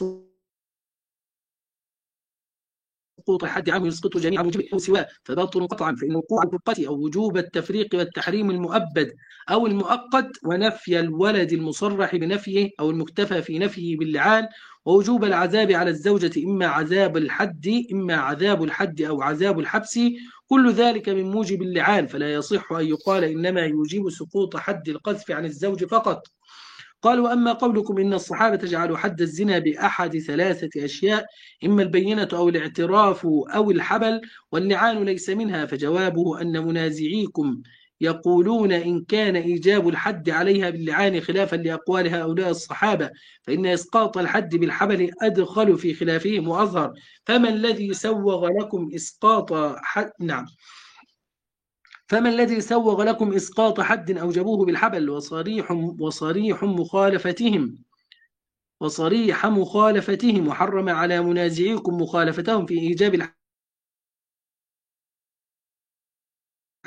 سقوط الحد عنه يسقط جميع موجبه أو سواه فباطل قطعا، فإن وقوع الفرقة أو وجوب التفريق والتحريم المؤبد أو المؤقت ونفي الولد المصرح بنفيه أو المكتفى في نفيه باللعان، ووجوب العذاب على الزوجة إما عذاب الحد إما عذاب الحد أو عذاب الحبس، كل ذلك من موجب اللعان، فلا يصح أن يقال إنما يوجب سقوط حد القذف عن الزوج فقط. قالوا أما قولكم إن الصحابة جعلوا حد الزنا بأحد ثلاثة أشياء إما البينة أو الاعتراف أو الحبل واللعان ليس منها، فجوابه أن منازعيكم يقولون إن كان إيجاب الحد عليها باللعان خلافا لأقوال هؤلاء الصحابة فإن إسقاط الحد بالحبل أدخل في خلافهم وأظهر، فما الذي سوغ لكم إسقاط حد نعم فما الذي سوغ لكم إسقاط حد أوجبوه بالحبل وصريح وصريح مخالفتهم وصريح مخالفتهم وحرم على منازعيكم مخالفتهم في إيجاب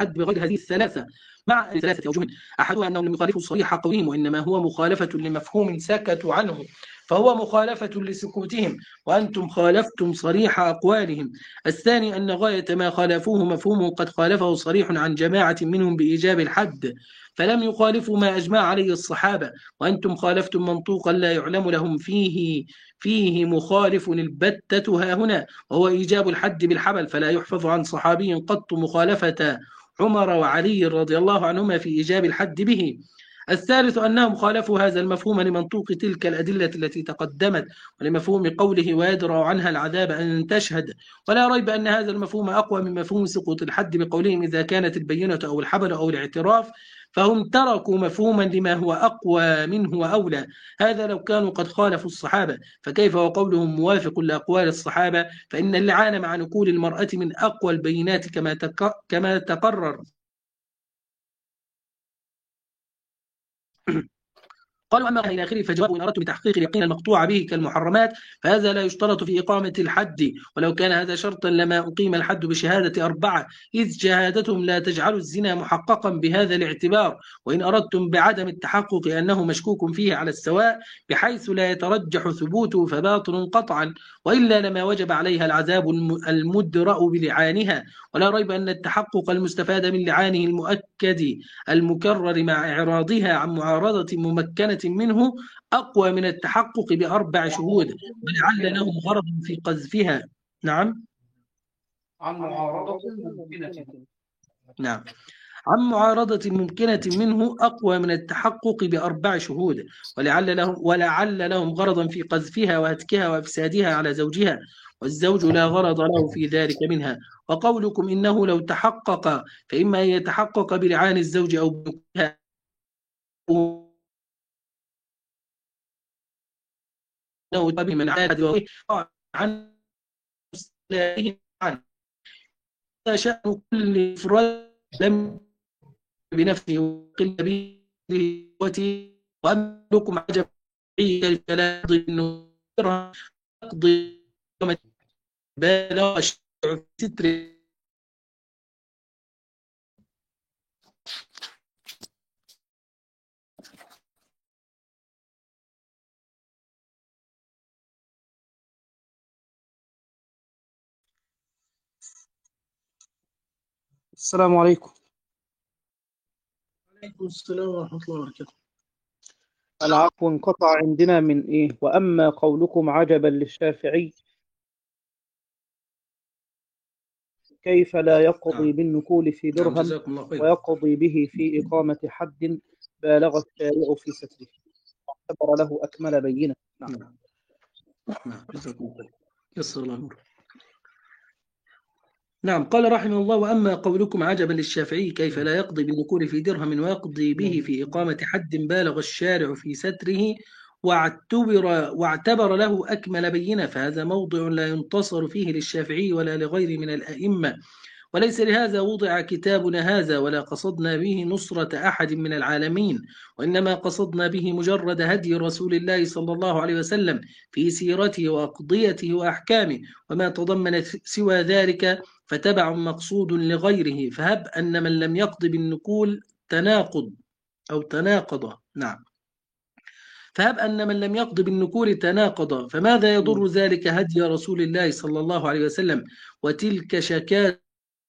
الحد بغير هذه الثلاثة مع ثلاثة أوجه. أحدها أنهم لم يخالفوا صريح قولهم، وإنما هو مخالفة لمفهوم سكتوا عنه، فهو مخالفة لسكوتهم، وأنتم خالفتم صريح أقوالهم. الثاني أن غاية ما خالفوه مفهومه قد خالفه صريح عن جماعة منهم بإيجاب الحد، فلم يخالفوا ما أجمع عليه الصحابة، وأنتم خالفتم منطوقا لا يعلم لهم فيه فيه مخالف البتة ها هنا، وهو إيجاب الحد بالحبل، فلا يحفظ عن صحابي قط مخالفة عمر وعلي رضي الله عنهما في إيجاب الحد به. الثالث أنهم خالفوا هذا المفهوم لمنطوق تلك الأدلة التي تقدمت، ولمفهوم قوله ويدرأ عنها العذاب أن تشهد، ولا ريب أن هذا المفهوم أقوى من مفهوم سقوط الحد بقولهم إذا كانت البينة أو الحبل أو الاعتراف، فهم تركوا مفهوما لما هو أقوى منه وأولى. هذا لو كانوا قد خالفوا الصحابة، فكيف وقولهم موافق لأقوال الصحابة؟ فإن اللعان مع نقول المرأة من أقوى البينات كما تك... كما تقرر. قالوا أما إلى آخره، فجواب إن أردتم بتحقيق اليقين المقطوع به كالمحرمات فهذا لا يشترط في إقامة الحد، ولو كان هذا شرطا لما أقيم الحد بشهادة أربعة، إذ شهادتهم لا تجعل الزنا محققا بهذا الاعتبار. وإن أردتم بعدم التحقق أنه مشكوك فيه على السواء بحيث لا يترجح ثبوته فباطل قطعا، وإلا لما وجب عليها العذاب المدرأ بلعانها. ولا ريب أن التحقق المستفاد من لعانه المؤكد المكرر مع إعراضها عن معارضة ممكنة منه أقوى من التحقق بأربع شهود، ولعل لهم غرض في قذفها. نعم عن معارضة ممكنة نعم عن معارضة ممكنة منه أقوى من التحقق بأربع شهود، ولعل لهم ولعل لهم غرضا في قذفها وهتكها وإفسادها على زوجها، والزوج لا غرض له في ذلك منها. وقولكم إنه لو تحقق فإما أن يتحقق بلعان الزوج أو بنكها من عاد عن عن شأن كل فرد لم بنفسه وقل به وأملكم عجب كيف لا يقضي النور يقضي بالغ الشرع في ستر. السلام عليكم. وعليكم السلام ورحمة الله وبركاته. العفو انقطع عندنا من إيه؟ وأما قولكم عجبا للشافعي كيف لا يقضي نعم. بالنقول في درهم نعم. جزاكم الله خير. ويقضي به في إقامة حد بالغ الشارع في ستره واعتبر له أكمل بينة. نعم. نعم. جزاكم الله خير. يسر الله نور. نعم. قال رحمه الله وأما قولكم عجبا للشافعي كيف لا يقضي بالنقول في درهم ويقضي به في إقامة حد بالغ الشارع في ستره واعتبر, واعتبر له أكمل بينة، فهذا موضع لا ينتصر فيه للشافعي ولا لغير من الأئمة، وليس لهذا وضع كتابنا هذا، ولا قصدنا به نصرة أحد من العالمين، وإنما قصدنا به مجرد هدي رسول الله صلى الله عليه وسلم في سيرته وأقضيته وأحكامه، وما تضمن سوى ذلك فتبع مقصود لغيره. فهب أن من لم يقض بالنقول تناقض أو تناقض نعم فهب أن من لم يقض بالنكول تناقض، فماذا يضر ذلك هدي رسول الله صلى الله عليه وسلم؟ وتلك شكات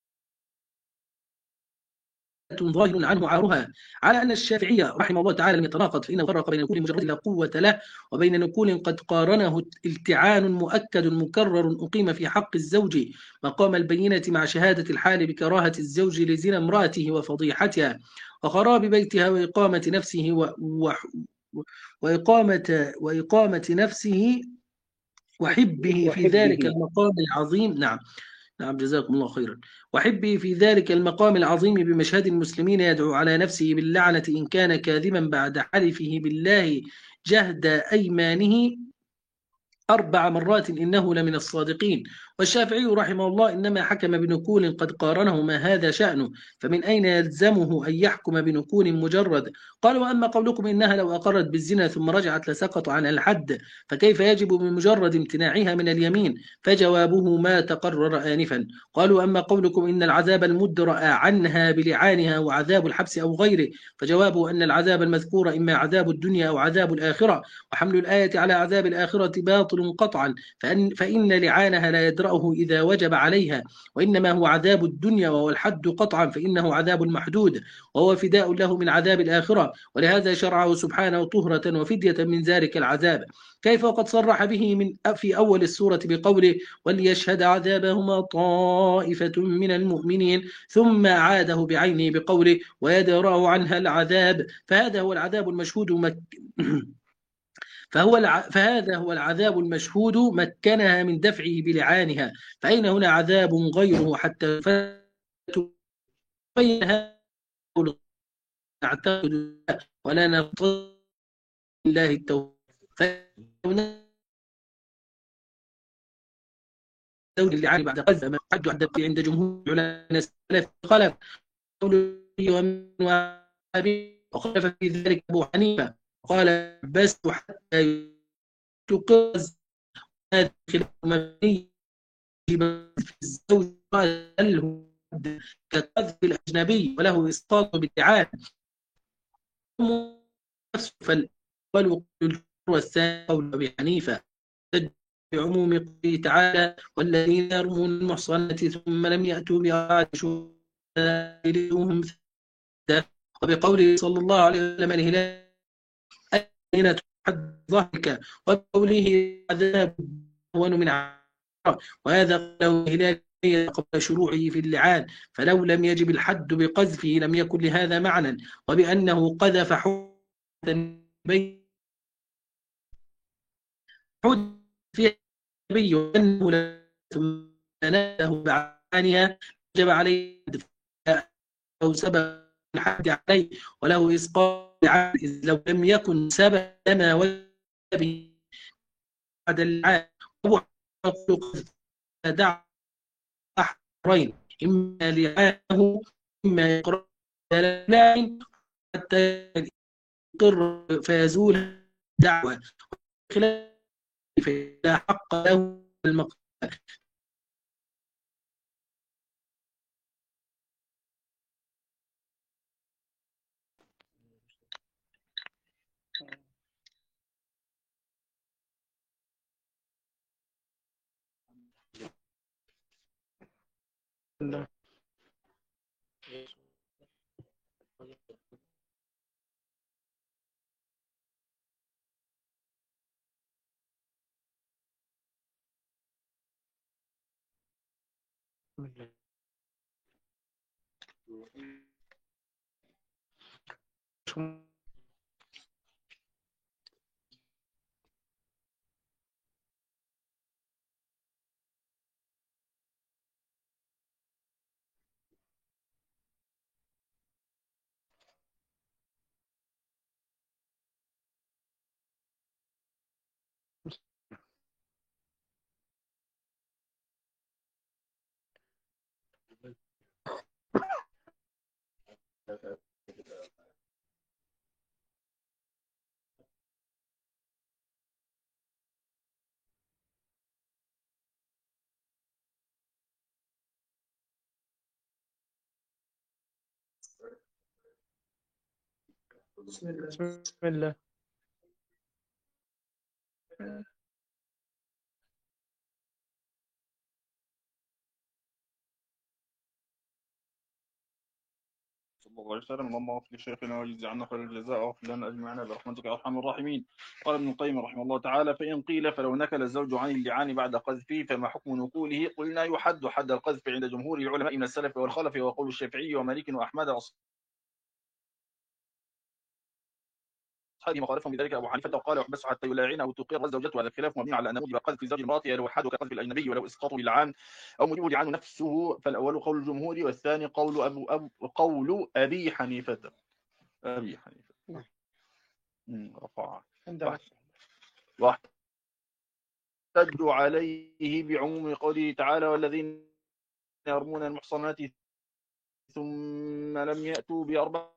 ظاهر عنه عارها، على أن الشافعي رحمه الله تعالى لم يتناقض، فإنه فرق بين نقول مجرد لا قوة له وبين نقول قد قارنه التعان مؤكد مكرر أقيم في حق الزوج مقام البينة مع شهادة الحال بكراهة الزوج لزنا امرأته وفضيحتها وخراب بيتها وإقامة نفسه و... و... وإقامة وإقامة نفسه وحبه في ذلك المقام العظيم. نعم نعم جزاكم الله خيرا. وحبه في ذلك المقام العظيم بمشهد المسلمين يدعو على نفسه باللعنة إن كان كاذبا بعد حلفه بالله جهد أيمانه أربع مرات إنه لمن الصادقين، والشافعي رحمه الله إنما حكم بنكول قد قارنه ما هذا شأنه، فمن أين يلزمه أن يحكم بنكول مجرد؟ قال: وأما قولكم إنها لو أقرت بالزنا ثم رجعت لسقط عن الحد، فكيف يجب بمجرد امتناعها من اليمين؟ فجوابه ما تقرر آنفا. قالوا: أما قولكم إن العذاب المدرأ عنها بلعانها وعذاب الحبس أو غيره، فجوابه أن العذاب المذكور إما عذاب الدنيا أو عذاب الآخرة، وحمل الآية على عذاب الآخرة باطل قطعا، فإن, فإن لعانها لا يدرأه إذا وجب عليها، وإنما هو عذاب الدنيا وهو الحد قطعا، فإنه عذاب محدود وهو فداء له من عذاب الآخرة، ولهذا شرعه سبحانه طهرة وفدية من ذلك العذاب. كيف وقد صرح به من في أول السورة بقوله: وليشهد عذابهما طائفة من المؤمنين، ثم أعاده بعينه بقوله: ويدرأ عنها العذاب، فهذا هو العذاب المشهود مك... فهو الع... فهذا هو العذاب المشهود مكنها من دفعه بلعانها، فأين هنا عذاب غيره حتى تبين نعتقد ولا نقتضي الله التوفيق دور اللعان بعد قذف ما حد عند عند جمهور علماء السلف خلف قوله ومن وابي وخلف في ذلك أبو حنيفة قال: بس حتى تقز هذه خلاف مبني في الزوج، قال: هل هو كقذف الأجنبي وله إسقاط بالدعاء نفسه، فالأول والثاني قول أبي حنيفة بعموم قوله تعالى: والذين يرمون المحصنات ثم لم يأتوا بأربعة شهداء، وبقوله صلى الله عليه وسلم: الهلال أين تحد ضحك، وبقوله عذاب أهون من عذاب، وهذا قوله الهلال قبل شروعه في اللعان، فلو لم يجب الحد بقذفه لم يكن لهذا معنى، وبأنه قذف حودا بين حود في النبي وأنه ثم ناله بعانها وجب عليه أو سبب الحد عليه وله إسقاط إذ لو لم يكن سبب لما وجب بعد العام، وهو دع أحرين إما لعانه إما يقرأ لا حتى يقر فيزول دعوة خلاف فلا حق له المقام. بسم الله بسم الله صلى الله عليه وسلم. اللهم اغفر لشيخنا وجزي عنا خير الجزاء واغفر لنا اجمعين برحمتك يا ارحم الراحمين. قال ابن القيم رحمه الله تعالى: فان قيل فلو نكل الزوج عن اللعان بعد قذفه فما حكم نكوله؟ قلنا: يحد حد القذف عند جمهور العلماء من السلف والخلف، وقول الشافعي ومالك واحمد أصحابه مخالفهم بذلك أبو حنيفة وقال: يحبس حتى يلاعن أو تقر زوجته. هذا الخلاف مبني على أن موجب قذف زوج امرأته له حد كقذف الأجنبي ولو إسقاط باللعان أو موجب لعان نفسه، فالأول قول الجمهور والثاني قول أبو أبو قول أبي حنيفة. أبي حنيفة رفع واحد. واحد يحتج عليه بعموم قوله تعالى والذين يرمون المحصنات ثم لم يأتوا بأربعة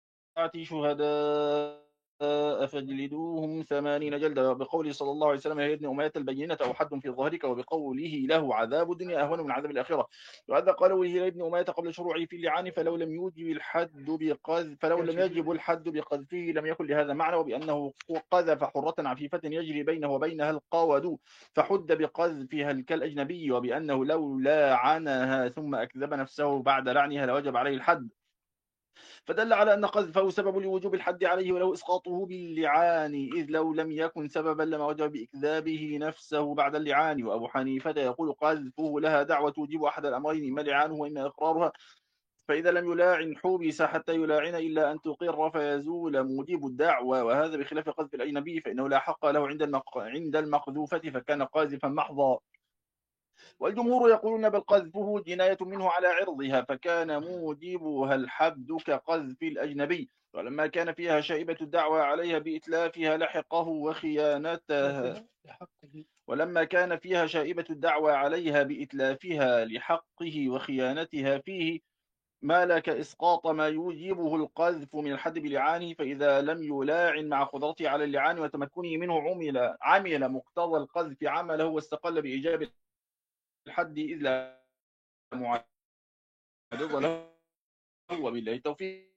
شهداء فاجلدوهم ثمانين جلدة، بقوله صلى الله عليه وسلم يا ابن أمية البينة أو حد في ظهرك، وبقوله له عذاب الدنيا أهون من عذاب الآخرة. وهذا قالوا يا ابن أمية قبل شروعه في اللعان، فلو لم يوجب الحد بقذف فلو لم يجب الحد بقذفه لم يكن لهذا معنى، وبأنه قذف حرة عفيفة يجري بينه وبينها القود فحد بقذفها كالأجنبي، وبأنه لو لاعنها ثم أكذب نفسه بعد لعنها لوجب عليه الحد، فدل على أن قذفه سبب لوجوب الحد عليه وله إسقاطه باللعان، إذ لو لم يكن سببا لما وجب بإكذابه نفسه بعد اللعان. وأبو حنيفة يقول قذفه لها دعوة توجب أحد الأمرين، إما لعانه وإما إقرارها، فإذا لم يلاعن حوبس حتى يلاعن إلا أن تقر فيزول موجب الدعوة، وهذا بخلاف قذف الأجنبي فإنه لا حق له عند المق... عند المقذوفة فكان قاذفا محضا. والجمهور يقولون بل قذفه جناية منه على عرضها فكان موجبها الحد كقذف الأجنبي، ولما كان فيها شائبة الدعوى عليها بإتلافها لحقه وخيانتها ولما كان فيها شائبة الدعوى عليها بإتلافها لحقه وخيانتها فيه مالك إسقاط ما يوجبه القذف من الحد بلعانه، فإذا لم يلاعن مع قدرته على اللعان وتمكنه منه عمل عمل مقتضى القذف عمله واستقل بإيجاب الحد إذ لا معارض له، وبالله التوفيق.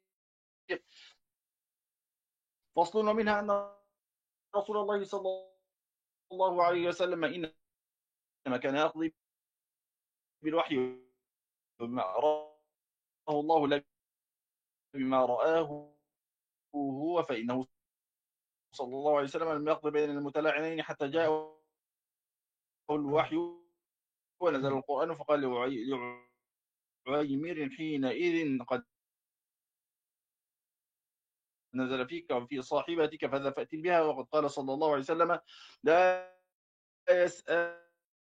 فصل ومنها أن رسول الله صلى الله عليه وسلم إنما كان يقضي بالوحي بما أراه الله لا بما رآه هو، فإنه صلى الله عليه وسلم لم يقضي بين المتلاعنين حتى جاء الوحي ونزل القرآن، فقال لعيمر حينئذ قد نزل فيك وفي صاحبتك فذا فأتي بها، وقد قال صلى الله عليه وسلم لا يسأل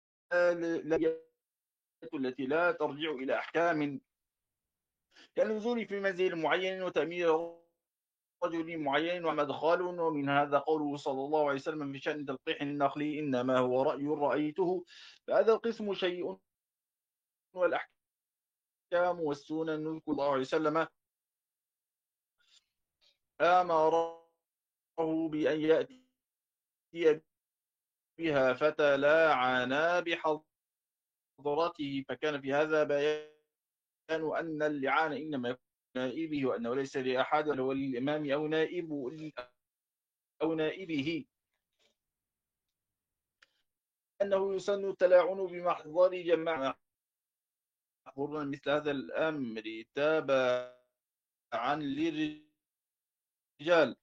التي لا ترجع إلى أحكام كالنزول في منزل معين وتأمير رجل معين ومدخال، ومن هذا قوله صلى الله عليه وسلم في شأن تلقيح النخل إنما هو رأي رأيته، فهذا القسم شيء، والأحكام والسنن نذكر الله عليه وسلم أمره بأن يأتي بها فتلاعنا بحضرته، فكان في هذا بيان أن اللعان إنما يكون نائبه وأنه ليس لأحد ولا للإمام أو نائب أو نائبه، أنه يسن التلاعن بمحضر جماعة محضرنا مثل هذا الأمر تابعا للرجال.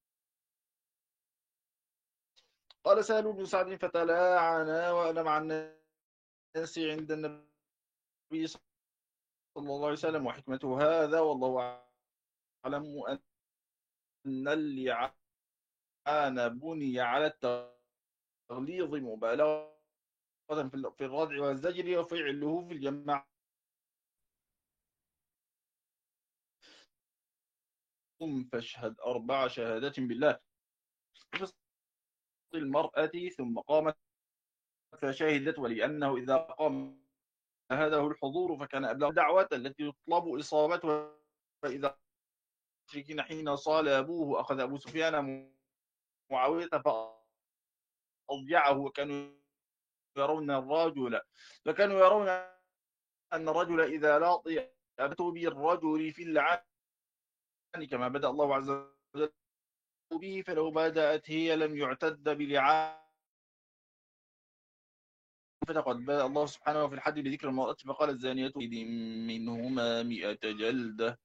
قال سهل بن سعد فتلاعنا وأنا مع الناس عند النبي صلى الله عليه وسلم، وحكمته هذا والله أعلم أن اللعان بني على التغليظ مبالغة في الردع والزجر وفعله في الجماعة فاشهد أربع شهادات بالله المرأة ثم قامت فشهدت، ولأنه إذا قام هذا الحضور فكان أبلغ دعوة التي يطلب إصابتها، فإذا المشركين حين صالبوه أخذ أبو سفيان معاوية فأضجعه، وكانوا يرون الرجل فكانوا يرون أن الرجل إذا لاطي أبته بالرجل في اللعان كما بدأ الله عز وجل به، فلو بدأت هي لم يعتد بلعان، فقد بدأ الله سبحانه في الحد بذكر المرأة فقال الزانية إذ منهما مئة جلدة،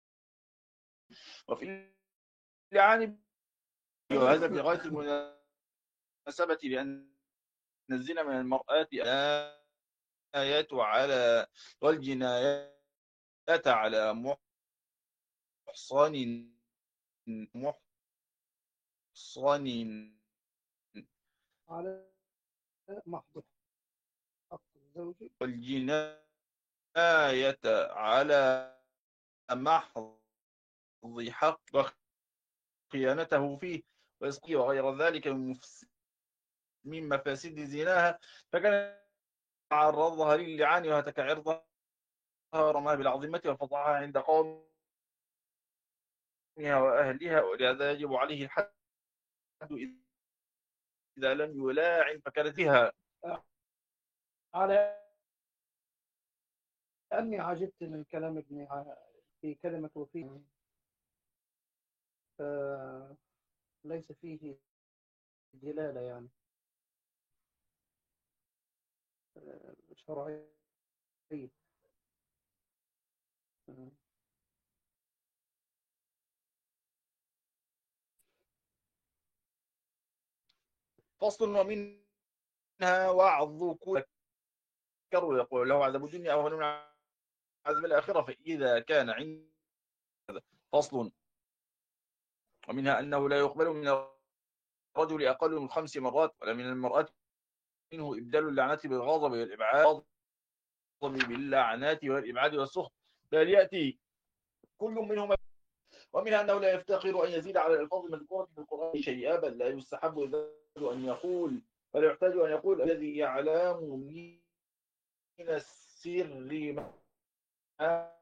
وفي اللعان وهذا بغاية المناسبة لأن الزنا من المرآة آيات على والجنايات على محصن محصن على محضر حق الزوج، والجناية على محض حق خيانته فيه ويسقي وغير ذلك من من مفاسد زناها فكان عرضها للعان وهتك عرضها رماها بالعظيمة وفضعها عند قومها وأهلها، ولهذا يجب عليه الحد إذا لم يلاعن فكانت فيها. على أني عجبت من كلام ابن ع- في كلمة وفيه، ليس فيه دلالة يعني آه، شرعية. آه. فصل ومنها وعظ كل ذكر يقول له عذاب الدنيا أو هن من عذاب الآخرة فإذا كان عند فصل ومنها أنه لا يقبل من الرجل أقل من خمس مرات ولا من المرأة منه إبدال اللعنات بالغضب والإبعاد باللعنات والإبعاد والسخط، بل يأتي كل منهما. ومنها أنه لا يفتقر أن يزيد على الألفاظ المذكورة في القرآن شيئا، بل لا يستحب أن يقول بل يحتاج أن يقول الذي يعلم من السر ما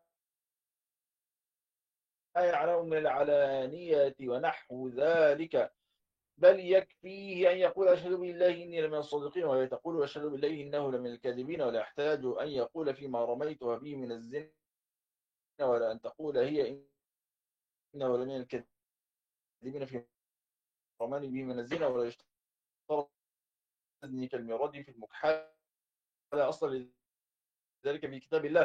يعلم من العلانية ونحو ذلك، بل يكفيه أن يقول أشهد بالله إني لمن الصادقين، ولا تقول أشهد بالله إنه لمن الكاذبين، ولا يحتاج أن يقول فيما رميت به من الزنا، ولا أن تقول هي إنه لمن الكاذبين فيما رماني به من الزنا، ولا يشترط أذني كالمراد في المكحال أصلا ذلك في كتاب الله،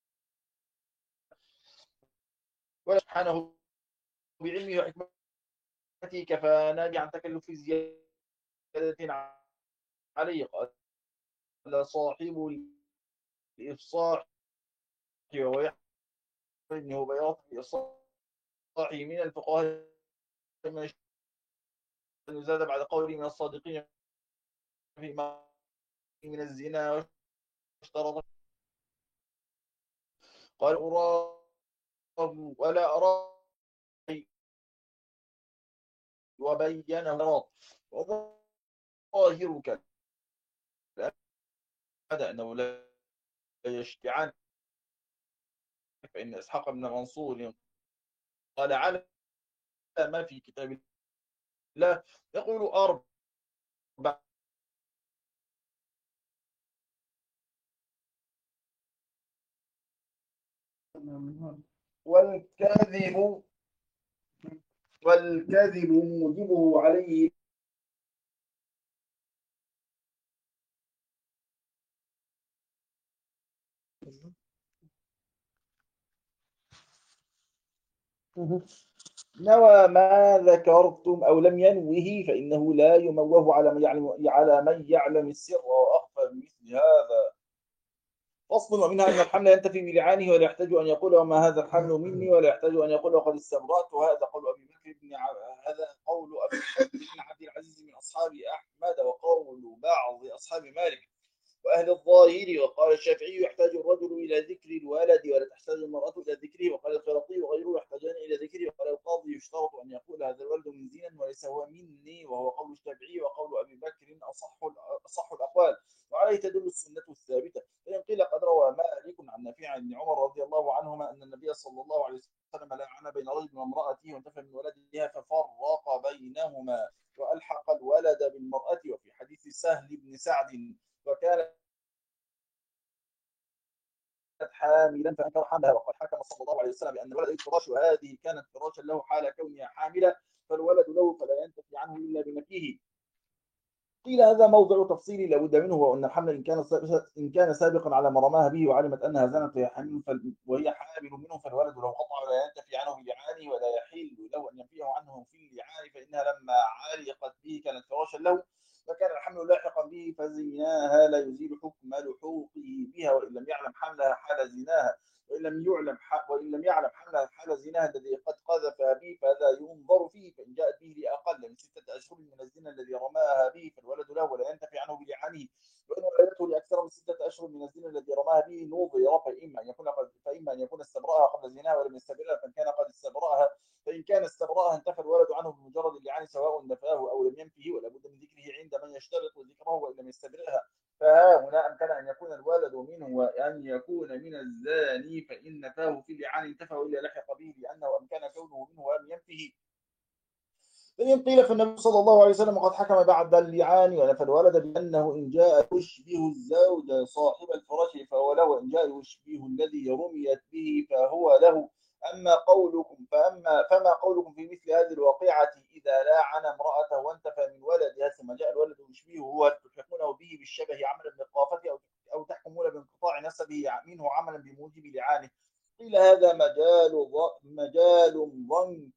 ولا سبحانه بعلمه وحكمته كفانا عن تكلف زيادة عليه. قال صاحب الإفصاح وهو ابنه بياض الإفصاح من الفقهاء من زاد بعد قوله من الصادقين فيما من الزنا واشترط. قال أراه ولا أراه وبينه وظاهر كلام أنه لا يشتعان، فإن إسحاق بن منصور قال على ما في كتاب الله يقول أربع والكذب والكذب موجبه عليه نوى ما ذكرتم أو لم ينوه فإنه لا يموه على من يعلم على من يعلم السر وأخفى بمثل هذا. فصل ومنها أن الحمل ينتفي بلعانه ولا يحتاج أن يقول وما هذا الحمل مني، ولا يحتاج أن يقول وقد استبرأت، وهذا قول أبي بكر بن ع... هذا قول أبي بكر بن عبد العزيز من أصحاب أحمد، وقول بعض أصحاب مالك وأهل الظاهر. وقال الشافعي يحتاج الرجل إلى ذكر الولد ولا تحتاج المرأة إلى ذكره. وقال الخرقي وغيره يحتاجان إلى ذكره. وقال القاضي يشترط أن يقول هذا الولد من زنا وليس هو مني، وهو قول الشافعي وقول أبي بكر أصح أصح الأقوال، وعليه تدل السنة الثابتة. فإن قيل قد روى مالك عن نافع بن عمر رضي الله عنهما أن النبي صلى الله عليه وسلم لعن بين رجل وامرأته وانتفى من ولدها ففرق بينهما وألحق الولد بالمرأة. وفي حديث سهل بن سعد وكان حاملا فانكر حملها، وقد حكم صلى الله عليه وسلم بان الولد فراش، وهذه كانت فراشا له حال كونها حامله، فالولد له فلا ينتفي عنه الا بنكيه. قيل هذا موضع تفصيل لا بد منه، وان الحمل ان كان ان كان سابقا على ما رماها به وعلمت انها زنت وهي حامل وهي حامل منه فالولد له قطع ولا ينتفي عنه بلعان، ولا يحل له ان ينفيه عنه في اللعان، فانها لما علقت به كانت فراشا له، فكان الحمل لاحقا به فزناها لا يزيل حكم لحوقه بها، وان لم يعلم حملها حال زناها، وان لم يعلم وان لم يعلم حملها حال زناها الذي قد قذف به فهذا ينظر فيه، فان جاءت به لاقل من سته اشهر من الزنا الذي رماها به فالولد له ولا ينتفي عنه بلعانه، وان ولدته لاكثر من سته اشهر من الزنا الذي رماها به نوضر، فاما ان يكون قد فاما ان يكون استبراها قبل زناها ولم يستبرها، فان كان قد استبراها فان كان استبراها انتفى الولد عنه بمجرد اللعان سواء نفاه او لم ينفه، ولا بد من ذكره عند من لم يشترط ذكره وإن لم يستبرئها. فها هنا أمكن أن يكون الولد منه وأن يكون من الزاني فإن نفاه في اللعان انتفى إلا لحق به لأنه أمكن كونه منه ولم ينفه. فإن قيل فالنبي صلى الله عليه وسلم قد حكم بعد اللعان ونفى الولد بأنه إن جاء يشبه الزوج صاحب الفراش فهو له، وإن جاء يشبه الذي رميت به فهو له. أما قولكم فأما فما قولكم في مثل هذه الواقعة إذا لاعن امرأته وانتفى من ولدها ثم جاء الولد يشبهه، هل تلحقونه به بالشبه عملا بالقافة أو أو تحكمون بانقطاع نسبه منه عملا بموجب لعانه؟ قيل هذا مجال مجال ضنك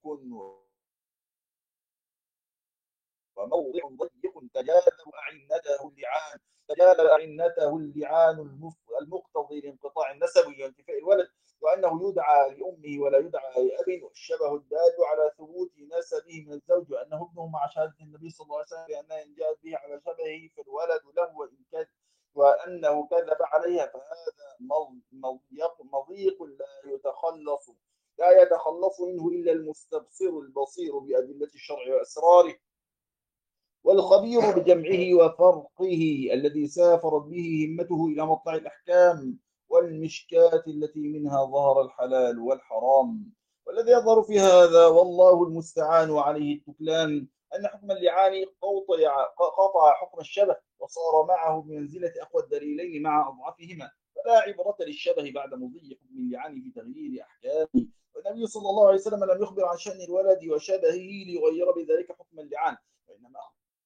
وموضع ضيق تجاذب أعنته اللعان تجاذب أعنته اللعان المقتضي لانقطاع النسب وانتفاء الولد، وأنه يدعى لأمه ولا يدعى لأب، والشبه الدال على ثبوت نسبه من الزوج وأنه ابنه مع شهادة النبي صلى الله عليه وسلم بأنها إن جاءت به على شبهه فالولد له، وإن كذب وأنه كذب عليها فهذا مضيق مضيق لا يتخلص لا يتخلص منه إلا المستبصر البصير بأدلة الشرع وأسراره، والخبير بجمعه وفرقه الذي سافرت به همته إلى مطلع الأحكام والمشكات التي منها ظهر الحلال والحرام. والذي يظهر في هذا والله المستعان وعليه التكلان أن حكم اللعان قطع حكم الشبه وصار معه بمنزلة أقوى الدليلين مع أضعفهما، فلا عبرة للشبه بعد مضي حكم اللعان في تغيير أحكامه. والنبي صلى الله عليه وسلم لم يخبر عن شأن الولد وشبهه ليغير بذلك حكم اللعان، وإنما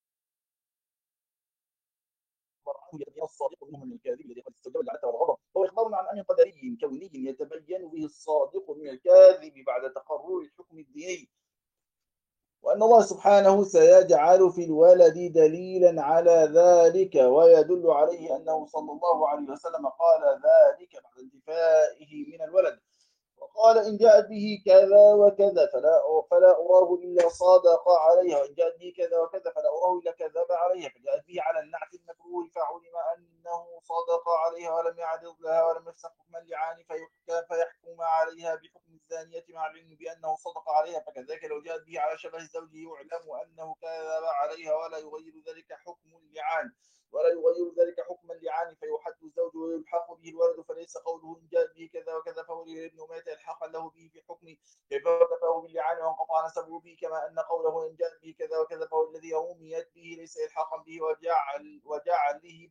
يتبين الصادق منهم من الكاذب الذي قد استوجب العنة والغضب، هو إخبار عن أمر قدري كوني يتبين به الصادق من الكاذب بعد تقرر الحكم الديني، وأن الله سبحانه سيجعل في الولد دليلا على ذلك ويدل عليه أنه صلى الله عليه وسلم قال ذلك بعد انتفائه من الولد، وقال إن جاءت به كذا وكذا فلا فلا أراه إلا صادق عليها، وإن جاءت به كذا وكذا فلا أراه إلا كذب عليها، فجاءت به على النعت المكروه فعلم أنه صادق عليها ولم يعرض لها ولم يفسخ حكم اللعان فيحكم عليها بحكم الزانية مع العلم بأنه صدق عليها، فكذلك لو جاءت به على شبه الزوج يعلم أنه كذب عليها ولا يغير ذلك حكم اللعان ولا يغير ذلك حكم اللعان فيحد الزوج ويلحق به الولد، فليس قوله إن جاء به كذا وكذا فهو لابن مات يلحق له به في حكمه كيف كفاه باللعان وانقطع نسبه به، كما أن قوله إن جاء به كذا وكذا فهو الذي رميت به ليس إلحاقا به وجعل وجعله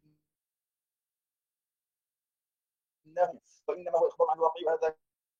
ابنه، وإنما هو إخبار عن الواقع. هذا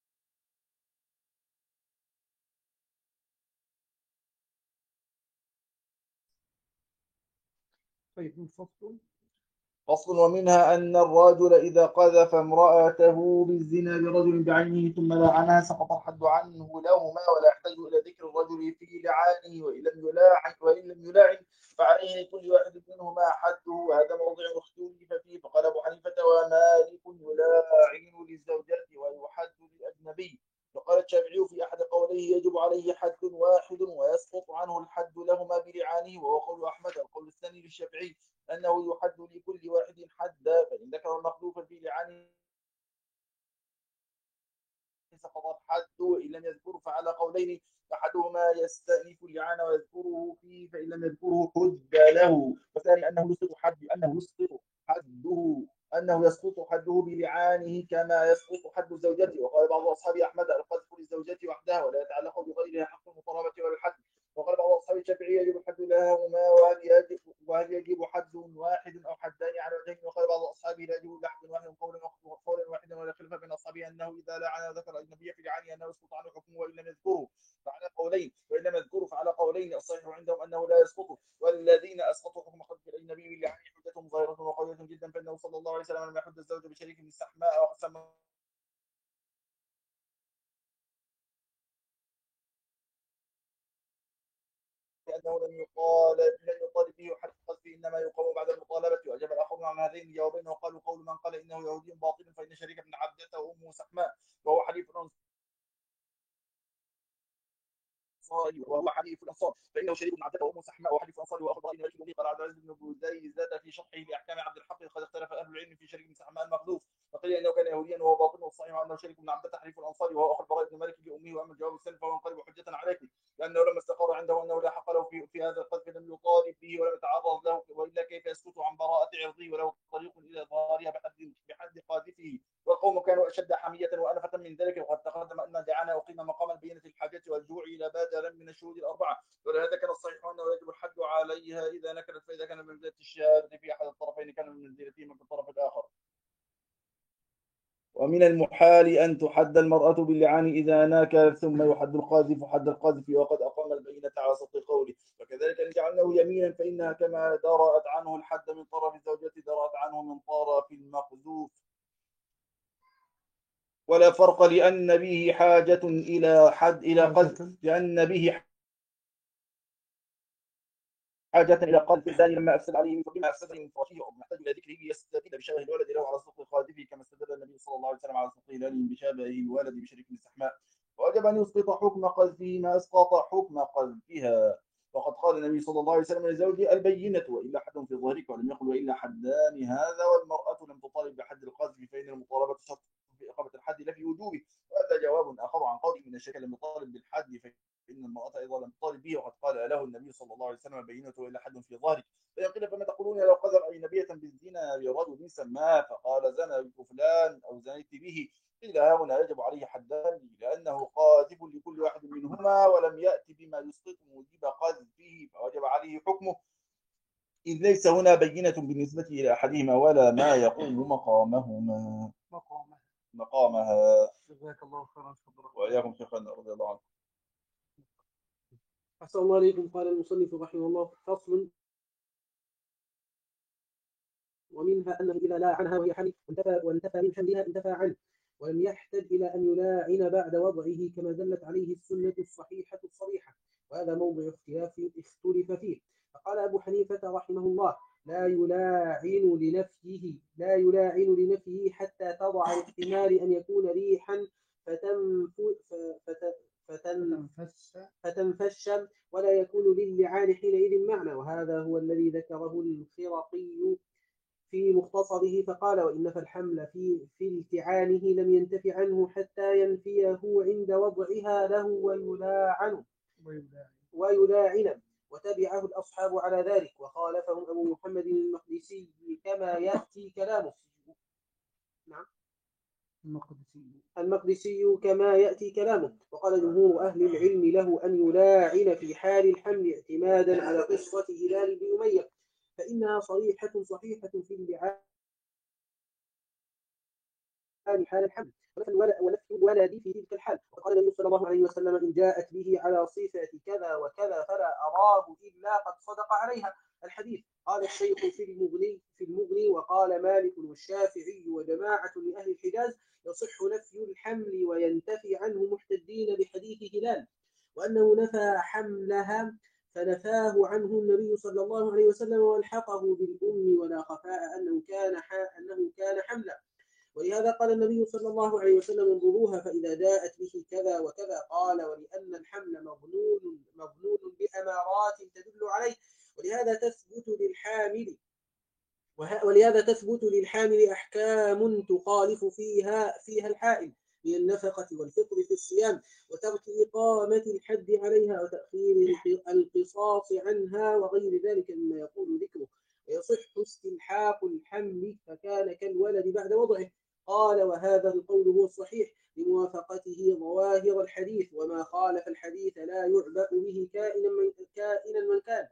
طيب فصل فصل ومنها أن الرجل إذا قذف امرأته بالزنا برجل بعينه ثم لعنها سقط الحد عنه لهما ولا يحتاج إلى ذكر الرجل في لعانه، وإن لم يلاعن وإن لم يلاعن فعليه لكل واحد منهما حده، وهذا موضع اختلف فيه، فقال أبو حنيفة ومالك يلاعن للزوجات ويحد للأجنبي، فقال الشافعي في أحد قوليه يجب عليه حد واحد ويسقط عنه الحد لهما بلعانه، وهو قول أحمد. القول الثاني للشافعي أنه يحد لكل واحد حدا، فإن ذكر المخلوف في لعانه سقط الحد وإن لم يذكره فعلى قولين، أحدهما يستأنف اللعان ويذكره فيه فإن لم يذكره حد له، والثاني أنه يسقط حد أنه يسقط حده أنه يسقط حده بلعانه كما يسقط حد الزوجة. وقال بعض أصحاب أحمد القذف للزوجة وحدها ولا يتعلق بغيرها حق المطالبة ولا الحد، وقال بعض أصحاب الشافعي يجب الحد لهما وهل يجب وهل يجب حد واحد أو حدان على وجهين، وقال بعض أصحابه لا يجب حد واحد قولا قولا واحدا، ولا خلاف بين أصحابه أنه إذا لعن ذكر الأجنبي في لعانه أنه يسقط عنه حكمه وإن لم يذكره فعلى قولين، وإن لم يذكره فعلى قولين، الصحيح عندهم أنه لا يسقط، والذين أسقطوا حكم خلف الأجنبي باللعان حجتهم ظاهرة وقوية جدا، فإنه صلى الله عليه وسلم لم يحد الزوج بشريك من السحماء وقسم لأنه لم يطالب لم يطالب به حد القذف إنما يقام بعد المطالبة. وأجاب الآخرون عن هذين الجوابين وقالوا قول من قال إنه يهودي باطل فإن شريك بن عبدته وأمه سحماء وهو حليف وهو حليف الأنصار فإنه شريك بن عبدته وأمه سحماء وحليف الأنصار وأخذ رأي مالك به. قال عبد العزيز بن بوزيزة في شرحه لأحكام عبد الحق قد اختلف أهل العلم في شريك بن سحماء المخذوف، فقيل إنه كان يهوديا وهو باطل، والصحيح أنه شريك بن عبدته حليف الأنصار وهو أخذ براء بن مالك بأمه. وأما الجواب الثاني فهو ينقلب حجة عليكم، لأنه لما استقر عنده أنه لا حق له في, في هذا القذف لم يطالب به ولم يتعرض له وإن عرضه وله طريق إلى ظاهرها بحد بحد قاذفه. والقوم كانوا أشد حمية وأنفة من ذلك، وقد تقدم أن اللعان أقيم مقام البينة الحاجة والجوع إلى بدلا من الشهود الأربعة، ولهذا كان الصحيح أنه يجب الحد عليها إذا نكلت، فإذا كان من منزلة الشاذ في أحد الطرفين كان من منزلتهما في الطرف الآخر. ومن المحال أن تحد المرأة باللعان إذا ناكلت، ثم يحد القاذف حد القاذف وقد أقام البينة على صدق قوله. وكذلك إن جعلناه يمينا فإنها كما درأت عنه الحد من طرف الزوجة درأت عنه من طرف المقذوف، ولا فرق لأن به حاجة إلى حد إلى قذف، لأن به حاجة إلى قذف الزاني لما أفسد عليه فبما أفسد من فرشه أو محتاج إلى ذكره يستدل بشبه الولد له على صدق قاذفه، كما استدل النبي صلى الله عليه وسلم على صدق هلال بشبه الولد بشريك الاستحماء. وجب أن يسقط حكم قذفه ما أسقط حكم قذفها. وقد قال النبي صلى الله عليه وسلم لزوجه البينة وإلا حد في ظهرك، ولم يقل وإلا حدان هذا. والمرأة لم تطالب بحد القذف، فإن المطالبة شرط في إقامة الحد لا في وجوبه. وهذا جواب آخر عن قول من الشرك لم يطالب بالحد فإن المرأة أيضا لم تطالب به، وقد قال له النبي صلى الله عليه وسلم بينة وإلا حد في ظهرك. فإن قيل فما تقولون لو قذف أجنبية بالزنا برجل سماه فقال زنى فلان أو زنيت به، قيل ها هنا يجب عليه حدان لأنه قاذف لكل واحد منهما ولم يأتي بما يسقط موجب قذفه فوجب عليه حكمه، إذ ليس هنا بينة بالنسبة إلى أحدهما ولا ما يقوم مقامهما مقامها مقامها. جزاك الله خيرا. وإياكم شيخنا رضي الله عنه. أحسن الله عليكم. قال المصنف رحمه الله: فصل: ومنها أنه إذا لاعنها وهي حمل وانتفى, وانتفى من حملها انتفى عنه ولم يحتج إلى أن يلاعن بعد وضعه، كما دلت عليه السنة الصحيحة الصريحة، وهذا موضع اختلاف اختلف فيه. فقال أبو حنيفة رحمه الله: لا يلاعن لنفيه لا يلاعن لنفيه حتى تضع الاحتمال أن يكون ريحا فتنف فت فتنفش فتنفش ولا يكون للعان حينئذ معنى، وهذا هو الذي ذكره الخرقي في مختصره، فقال: وإن فالحمل في في التعانه لم ينتف عنه حتى ينفيه عند وضعها له ويلاعن ويلاعن وتبعه الأصحاب على ذلك، وخالفهم أبو محمد المقدسي كما يأتي كلامه. نعم المقدسي المقدسي كما يأتي كلامه. وقال جمهور أهل العلم له أن يلاعن في حال الحمل اعتمادا على قصة هلال بن أمية، فإنها صريحة صحيحة في اللعان حال الحمل ونفي الولد في تلك الحال. وقال النبي صلى الله عليه وسلم: إن جاءت به على صفة كذا وكذا فلا أراه إلا قد صدق عليها. الحديث. قال الشيخ في المغني في المغني وقال مالك والشافعي وجماعة من أهل الحجاز: يصح نفي الحمل وينتفي عنه محتجين بحديث هلال، وأنه نفى حملها فنفاه عنه النبي صلى الله عليه وسلم والحقه بالأم، ولا خفاء أنه كان أنه كان حملا. ولهذا قال النبي صلى الله عليه وسلم: انظروها فإذا جاءت به كذا وكذا. قال: ولأن الحمل مظنون مظنون بأمارات تدل عليه، ولهذا تثبت للحامل ولهذا تثبت للحامل أحكام تخالف فيها فيها الحائل من النفقة والفطر في الصيام وترك إقامة الحد عليها وتأخير القصاص عنها وغير ذلك مما يقول ذكره. ويصح استلحاق الحمل فكان كالولد بعد وضعه. قال: وهذا القول هو الصحيح لموافقته ظواهر الحديث، وما خالف الحديث لا يعبأ به كائنا من كائنا من كان.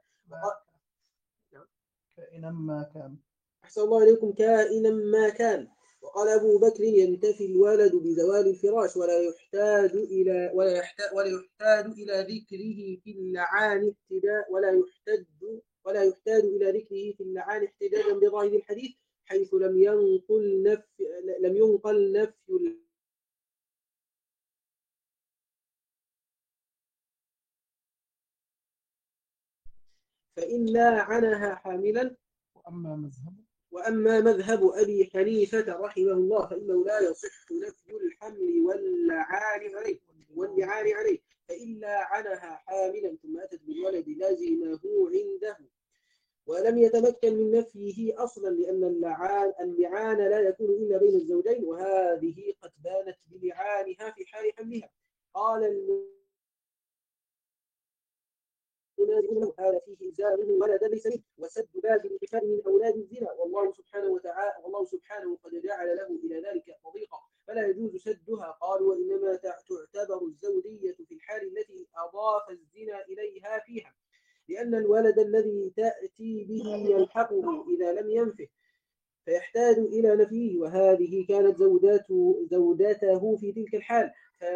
كائنا ما كان. أحسن الله عليكم. كائنا ما كان. وقال أبو بكر: ينتفي الولد بزوال الفراش ولا يحتاج إلى ولا يحتاج ولا يحتاج إلى ذكره في اللعان احتداء ولا يحتاج ولا يحتاج إلى ذكره في اللعان احتجاجا بظاهر الحديث، حيث لم ينقل نفي لم ينقل نفي فإن لاعنها حاملا. وأما مذهب وأما مذهب أبي حنيفة رحمه الله فإنه لا يصح نفي الحمل واللعان عليه واللعان عليه فإن لاعنها حاملا ثم أتت بالولد لازمه عنده ولم يتمكن من نفيه أصلا، لأن اللعان اللعان لا يكون إلا بين الزوجين، وهذه قد بانت بلعانها في حال حملها. قال منازع له، هذا فيه إلزامه ولدا ليس منه، وسد باب الانتفاع من أولاد الزنا، والله سبحانه وتعالى والله سبحانه قد جعل له إلى ذلك طريقا فلا يجوز سدها. قالوا وإنما تعتبر الزوجية في الحال التي أضاف الزنا إليها فيها، لأن الولد الذي تأتي به يلحقه إذا لم ينفه فيحتاج إلى نفيه، وهذه كانت زوجاته زوجاته في تلك الحال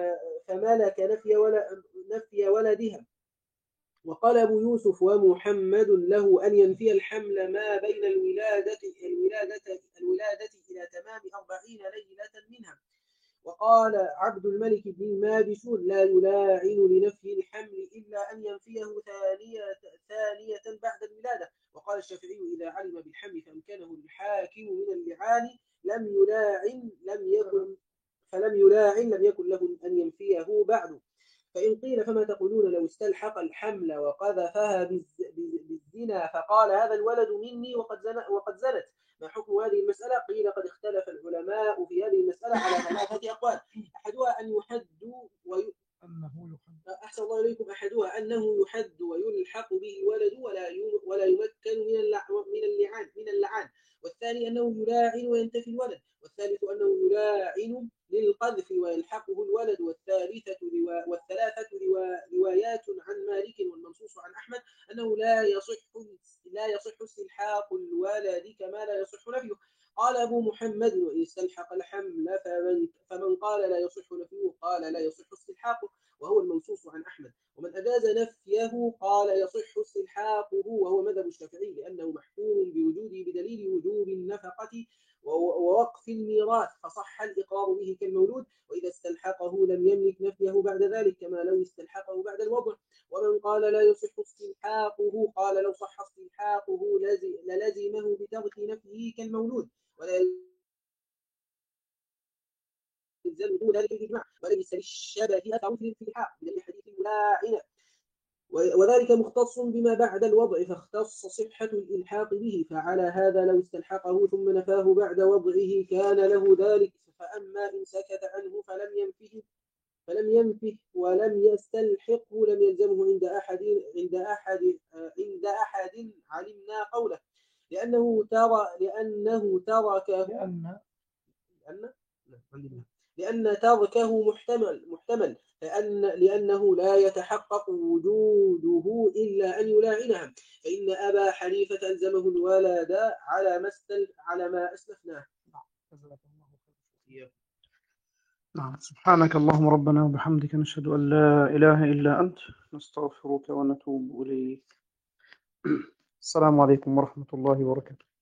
فملك نفي ولا نفي ولدها. وقال أبو يوسف ومحمد له أن ينفي الحمل ما بين الولادة الولادة الولادة إلى تمام أربعين ليلة منها. وقال عبد الملك بن الماجشون لا يلاعن لنفي الحمل إلا أن ينفيه ثانية ثانية بعد الولادة. وقال الشافعي إذا علم بالحمل فأمكنه الحاكم من اللعان لم يلاعن لم يكن فلم يلاعن لم يكن له أن ينفيه بعد. فإن قيل فما تقولون لو استلحق الحمل وقذفها بالزنا فقال هذا الولد مني وقد زنت وقد زنت ما حكم هذه المسألة؟ قيل قد اختلف العلماء في هذه المسألة على ثلاثة أقوال، أحدها أن يحد وي... أنه يحد أحسن الله إليكم أحدها أنه يحد ويلحق به الولد ولا ي... ولا يمكن من اللع... من اللعان من اللعان، والثاني أنه يلاعن وينتفي الولد، والثالث أنه يلاعن للقذف ويلحقه الولد، والثالثة روا... والثلاثة روا... روايات عن مالك والمنصوص عن أحمد أنه لا يصح لا يصح استلحاق الولد كما لا يصح نفيه. قال أبو محمد وإن استلحق الحمل فمن, فمن قال لا يصح نفيه قال لا يصح استلحاقه، وهو المنصوص عن أحمد. ومن أجاز نفيه قال يصح استلحاقه، وهو مذهب الشافعي لأنه محكوم بوجوده بدليل وجوب النفقة ووقف الميراث فصح الإقرار به كالمولود، وإذا استلحقه لم يملك نفيه بعد ذلك كما لو استلحقه بعد الوضع. ومن قال لا يصح استلحاقه قال لو صح استلحاقه للزمه بترك نفيه كالمولود ولا يلزم دون ذلك الإجماع، وليس للشبه أثر في الالتحاق من حديث الملاعنة، وذلك مختص بما بعد الوضع فاختص صحة الإلحاق به، فعلى هذا لو استلحقه ثم نفاه بعد وضعه كان له ذلك. فأما إن سكت عنه فلم ينفه فلم ينفه ولم يستلحقه لم يلزمه عند أحد عند أحد عند أحد علمنا قوله، لأنه ترى لأنه تركه لأن لأن لأن تركه محتمل محتمل لأن لأنه لا يتحقق وجوده إلا أن يلاعنها، فإن أبا حنيفة ألزمه الولد على ما على ما أسلفناه. نعم. سبحانك اللهم ربنا وبحمدك نشهد أن لا إله إلا أنت نستغفرك ونتوب إليك. السلام عليكم ورحمة الله وبركاته.